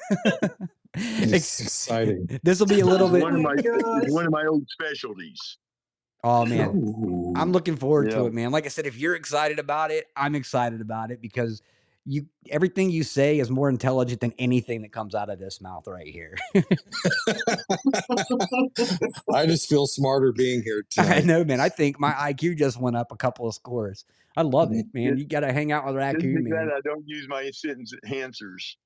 It's exciting. This will be a little bit. One of my gosh. it's one of my old specialties. Oh man, I'm looking forward to Yeah. it, man. Like I said, if you're excited about it, I'm excited about it because everything you say is more intelligent than anything that comes out of this mouth right here. I just feel smarter being here I tonight. know, man. I think my IQ just went up a couple of scores. I love it, man. You got to hang out with Just Raccoon, be glad man. I don't use my sentence enhancers.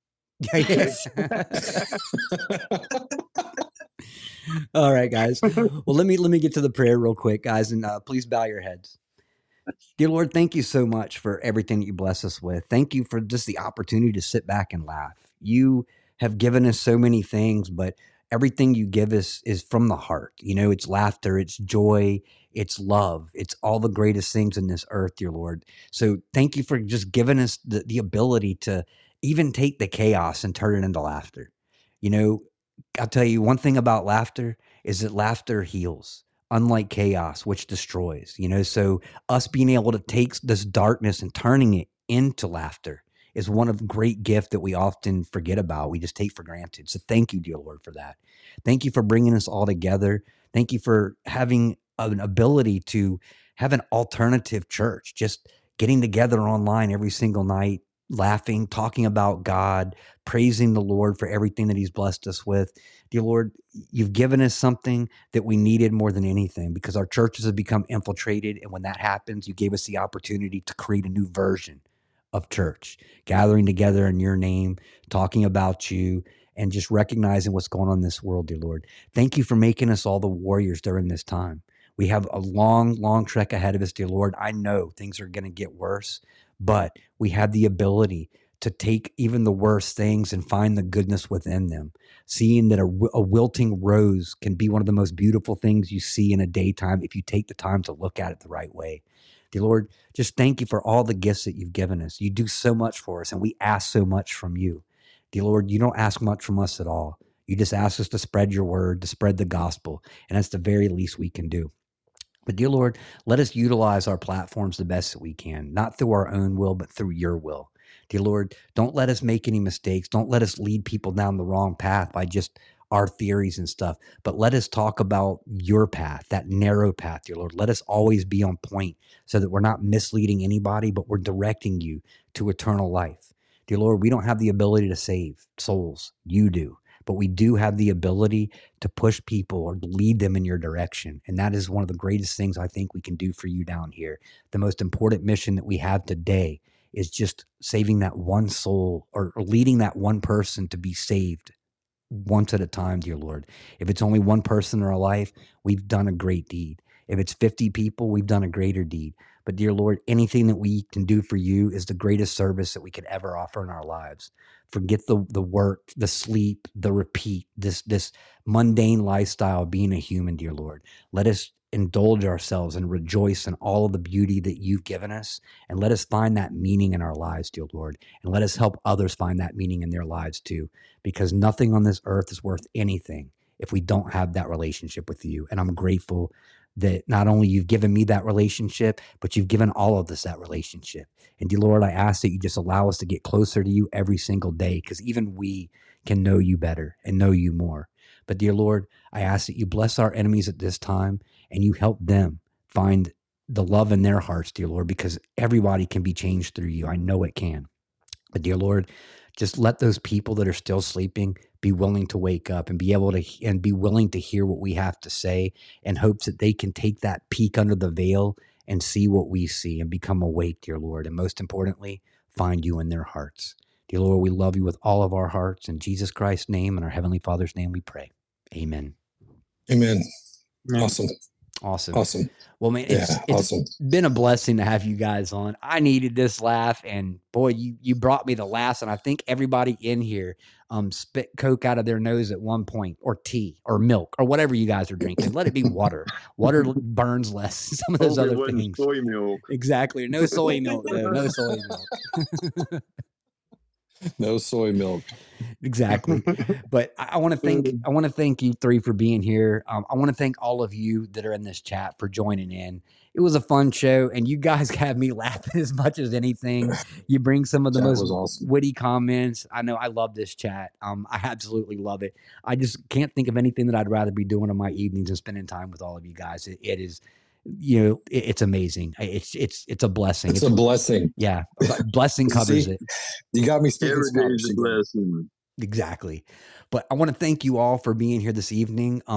All right, guys. Well, let me get to the prayer real quick, guys, and please bow your heads. Dear Lord, thank you so much for everything that you bless us with. Thank you for just the opportunity to sit back and laugh. You have given us so many things, but everything you give us is from the heart. You know, it's laughter, it's joy, it's love. It's all the greatest things in this earth, dear Lord. So thank you for just giving us the ability to even take the chaos and turn it into laughter. You know, I'll tell you one thing about laughter is that laughter heals, unlike chaos, which destroys. You know, so us being able to take this darkness and turning it into laughter is one of the great gift that we often forget about. We just take for granted. So thank you, dear Lord, for that. Thank you for bringing us all together. Thank you for having an ability to have an alternative church, just getting together online every single night, laughing, talking about God, praising the Lord for everything that he's blessed us with. Dear Lord, you've given us something that we needed more than anything because our churches have become infiltrated. And when that happens, you gave us the opportunity to create a new version of church, gathering together in your name, talking about you, and just recognizing what's going on in this world, dear Lord. Thank you for making us all the warriors during this time. We have a long, long trek ahead of us, dear Lord. I know things are going to get worse, but we have the ability to take even the worst things and find the goodness within them. Seeing that a wilting rose can be one of the most beautiful things you see in a daytime if you take the time to look at it the right way. Dear Lord, just thank you for all the gifts that you've given us. You do so much for us, and we ask so much from you. Dear Lord, you don't ask much from us at all. You just ask us to spread your word, to spread the gospel, and that's the very least we can do. But dear Lord, let us utilize our platforms the best that we can, not through our own will, but through your will. Dear Lord, don't let us make any mistakes. Don't let us lead people down the wrong path by just our theories and stuff, but let us talk about your path, that narrow path, dear Lord. Let us always be on point so that we're not misleading anybody, but we're directing you to eternal life. Dear Lord, we don't have the ability to save souls. You do. But we do have the ability to push people or lead them in your direction. And that is one of the greatest things I think we can do for you down here. The most important mission that we have today is just saving that one soul or leading that one person to be saved once at a time, dear Lord. If it's only one person in our life, we've done a great deed. If it's 50 people, we've done a greater deed. But dear Lord, anything that we can do for you is the greatest service that we could ever offer in our lives. Forget the work, the sleep, the repeat, this mundane lifestyle of being a human, dear Lord. Let us indulge ourselves and rejoice in all of the beauty that you've given us. And let us find that meaning in our lives, dear Lord. And let us help others find that meaning in their lives too. Because nothing on this earth is worth anything if we don't have that relationship with you. And I'm grateful that not only you've given me that relationship, but you've given all of us that relationship. And dear Lord, I ask that you just allow us to get closer to you every single day, because even we can know you better and know you more. But dear Lord, I ask that you bless our enemies at this time and you help them find the love in their hearts, dear Lord, because everybody can be changed through you. I know it can. But dear Lord, just let those people that are still sleeping be willing to wake up and be able to and be willing to hear what we have to say, in hopes that they can take that peek under the veil and see what we see and become awake, dear Lord. And most importantly, find you in their hearts. Dear Lord, we love you with all of our hearts. In Jesus Christ's name and our Heavenly Father's name we pray. Amen. Amen. Yeah. Awesome. Well, man, Yeah, it's awesome. been a blessing to have you guys on. I needed this laugh, and boy, you brought me the laughs. And I think everybody in here spit Coke out of their nose at one point, or tea, or milk, or whatever you guys are drinking. Let it be water. Water burns less than some of those Hope it other wasn't things. soy milk. Exactly. No soy milk, though. No soy milk. No soy milk. Exactly. But I want to thank you three for being here. I want to thank all of you that are in this chat for joining in. It was a fun show, and you guys have me laughing as much as anything. You bring some of the Chat most was awesome. witty comments. I know I love this chat. I absolutely love it. I just can't think of anything that I'd rather be doing on my evenings than spending time with all of you guys. It is, it's amazing. It's a blessing. It's a blessing. Yeah. Blessing covers See? it. You got me speaking Every day Scottish is a again. blessing. Exactly. But I want to thank you all for being here this evening.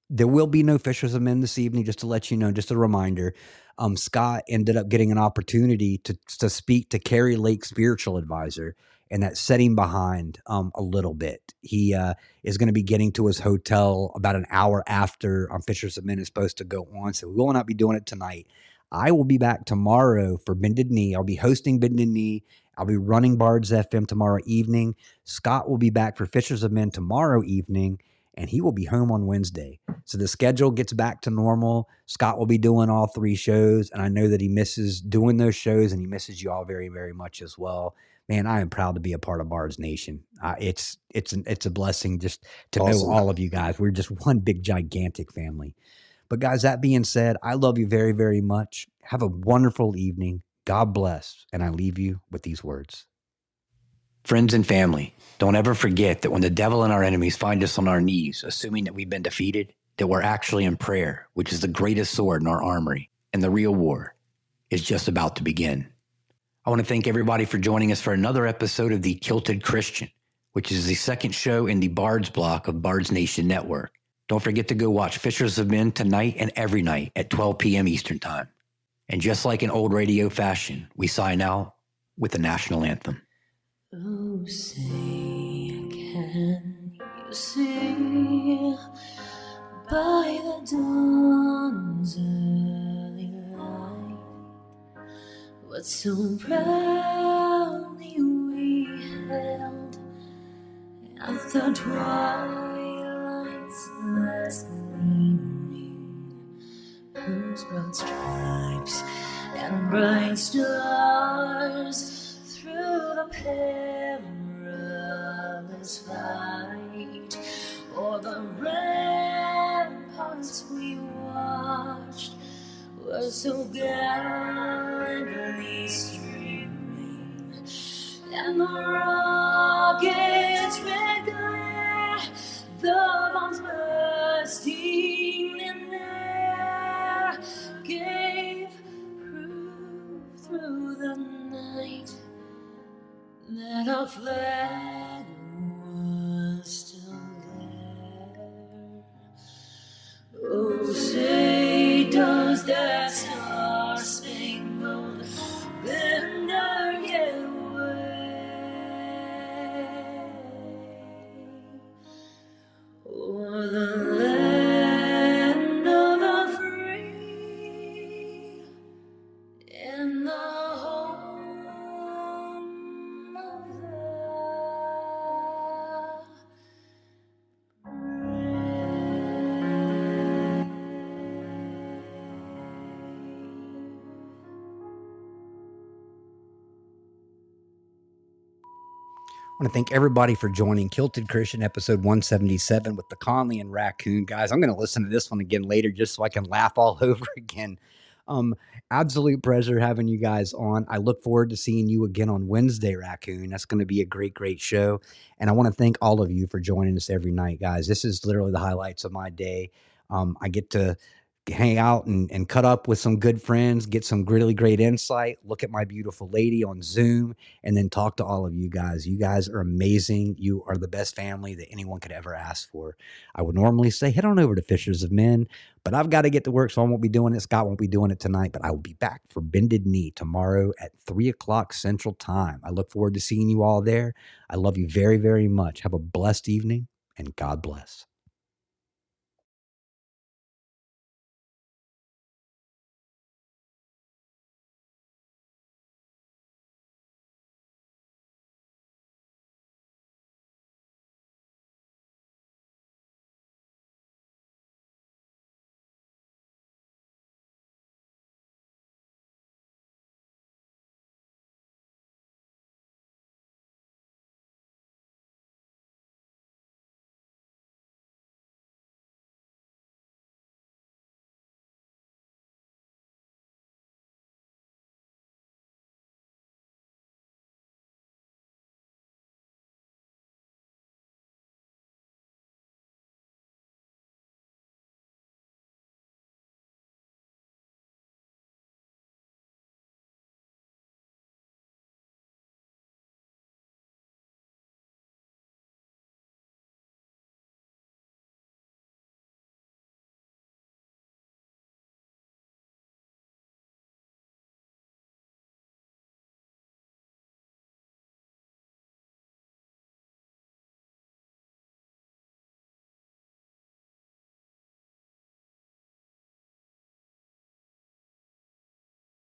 There will be no Fishers of Men this evening, just to let you know, just a reminder. Scott ended up getting an opportunity to speak to Carrie Lake, spiritual advisor, and that's setting behind a little bit. He is going to be getting to his hotel about an hour after Fishers of Men is supposed to go on, so we will not be doing it tonight. I will be back tomorrow for Bended Knee. I'll be hosting Bended Knee. I'll be running Bards FM tomorrow evening. Scott will be back for Fishers of Men tomorrow evening, and he will be home on Wednesday. So the schedule gets back to normal. Scott will be doing all 3 shows, and I know that he misses doing those shows, and he misses you all very, very much as well. Man, I am proud to be a part of Bards Nation. It's a blessing just to know all of you guys. We're just one big, gigantic family. But guys, that being said, I love you very, very much. Have a wonderful evening. God bless. And I leave you with these words. Friends and family, don't ever forget that when the devil and our enemies find us on our knees, assuming that we've been defeated, that we're actually in prayer, which is the greatest sword in our armory, and the real war is just about to begin. I want to thank everybody for joining us for another episode of The Kilted Christian, which is the second show in the Bards block of Bards Nation Network. Don't forget to go watch Fishers of Men tonight and every night at 12 p.m. Eastern Time. And just like in old radio fashion, we sign out with the national anthem. Oh, say, can you see by the dawn's early light what so proudly we held at the twilight's last gleaming, whose broad stripes and bright stars through the perilous fight, o'er the ramparts we watched, were so gallantly streaming, and the rockets' red glare, the bombs bursting in there, gave proof through the night that our flag was still there. Oh, say, does that star-spangled banner yet wave o'er the land of the free and the home of the I want to thank everybody for joining Kilted Christian episode 177 with the Conley and Raccoon. Guys, I'm going to listen to this one again later just so I can laugh all over again. Absolute pleasure having you guys on. I look forward to seeing you again on Wednesday, Raccoon. That's going to be a great, great show. And I want to thank all of you for joining us every night, guys. This is literally the highlights of my day. I get to hang out and cut up with some good friends, get some really great insight, look at my beautiful lady on Zoom, and then talk to all of you guys. You guys are amazing. You are the best family that anyone could ever ask for. I would normally say head on over to Fishers of Men, but I've got to get to work, so I won't be doing it. Scott won't be doing it tonight, but I will be back for Bended Knee tomorrow at 3 o'clock Central Time. I look forward to seeing you all there. I love you very, very much. Have a blessed evening, and God bless.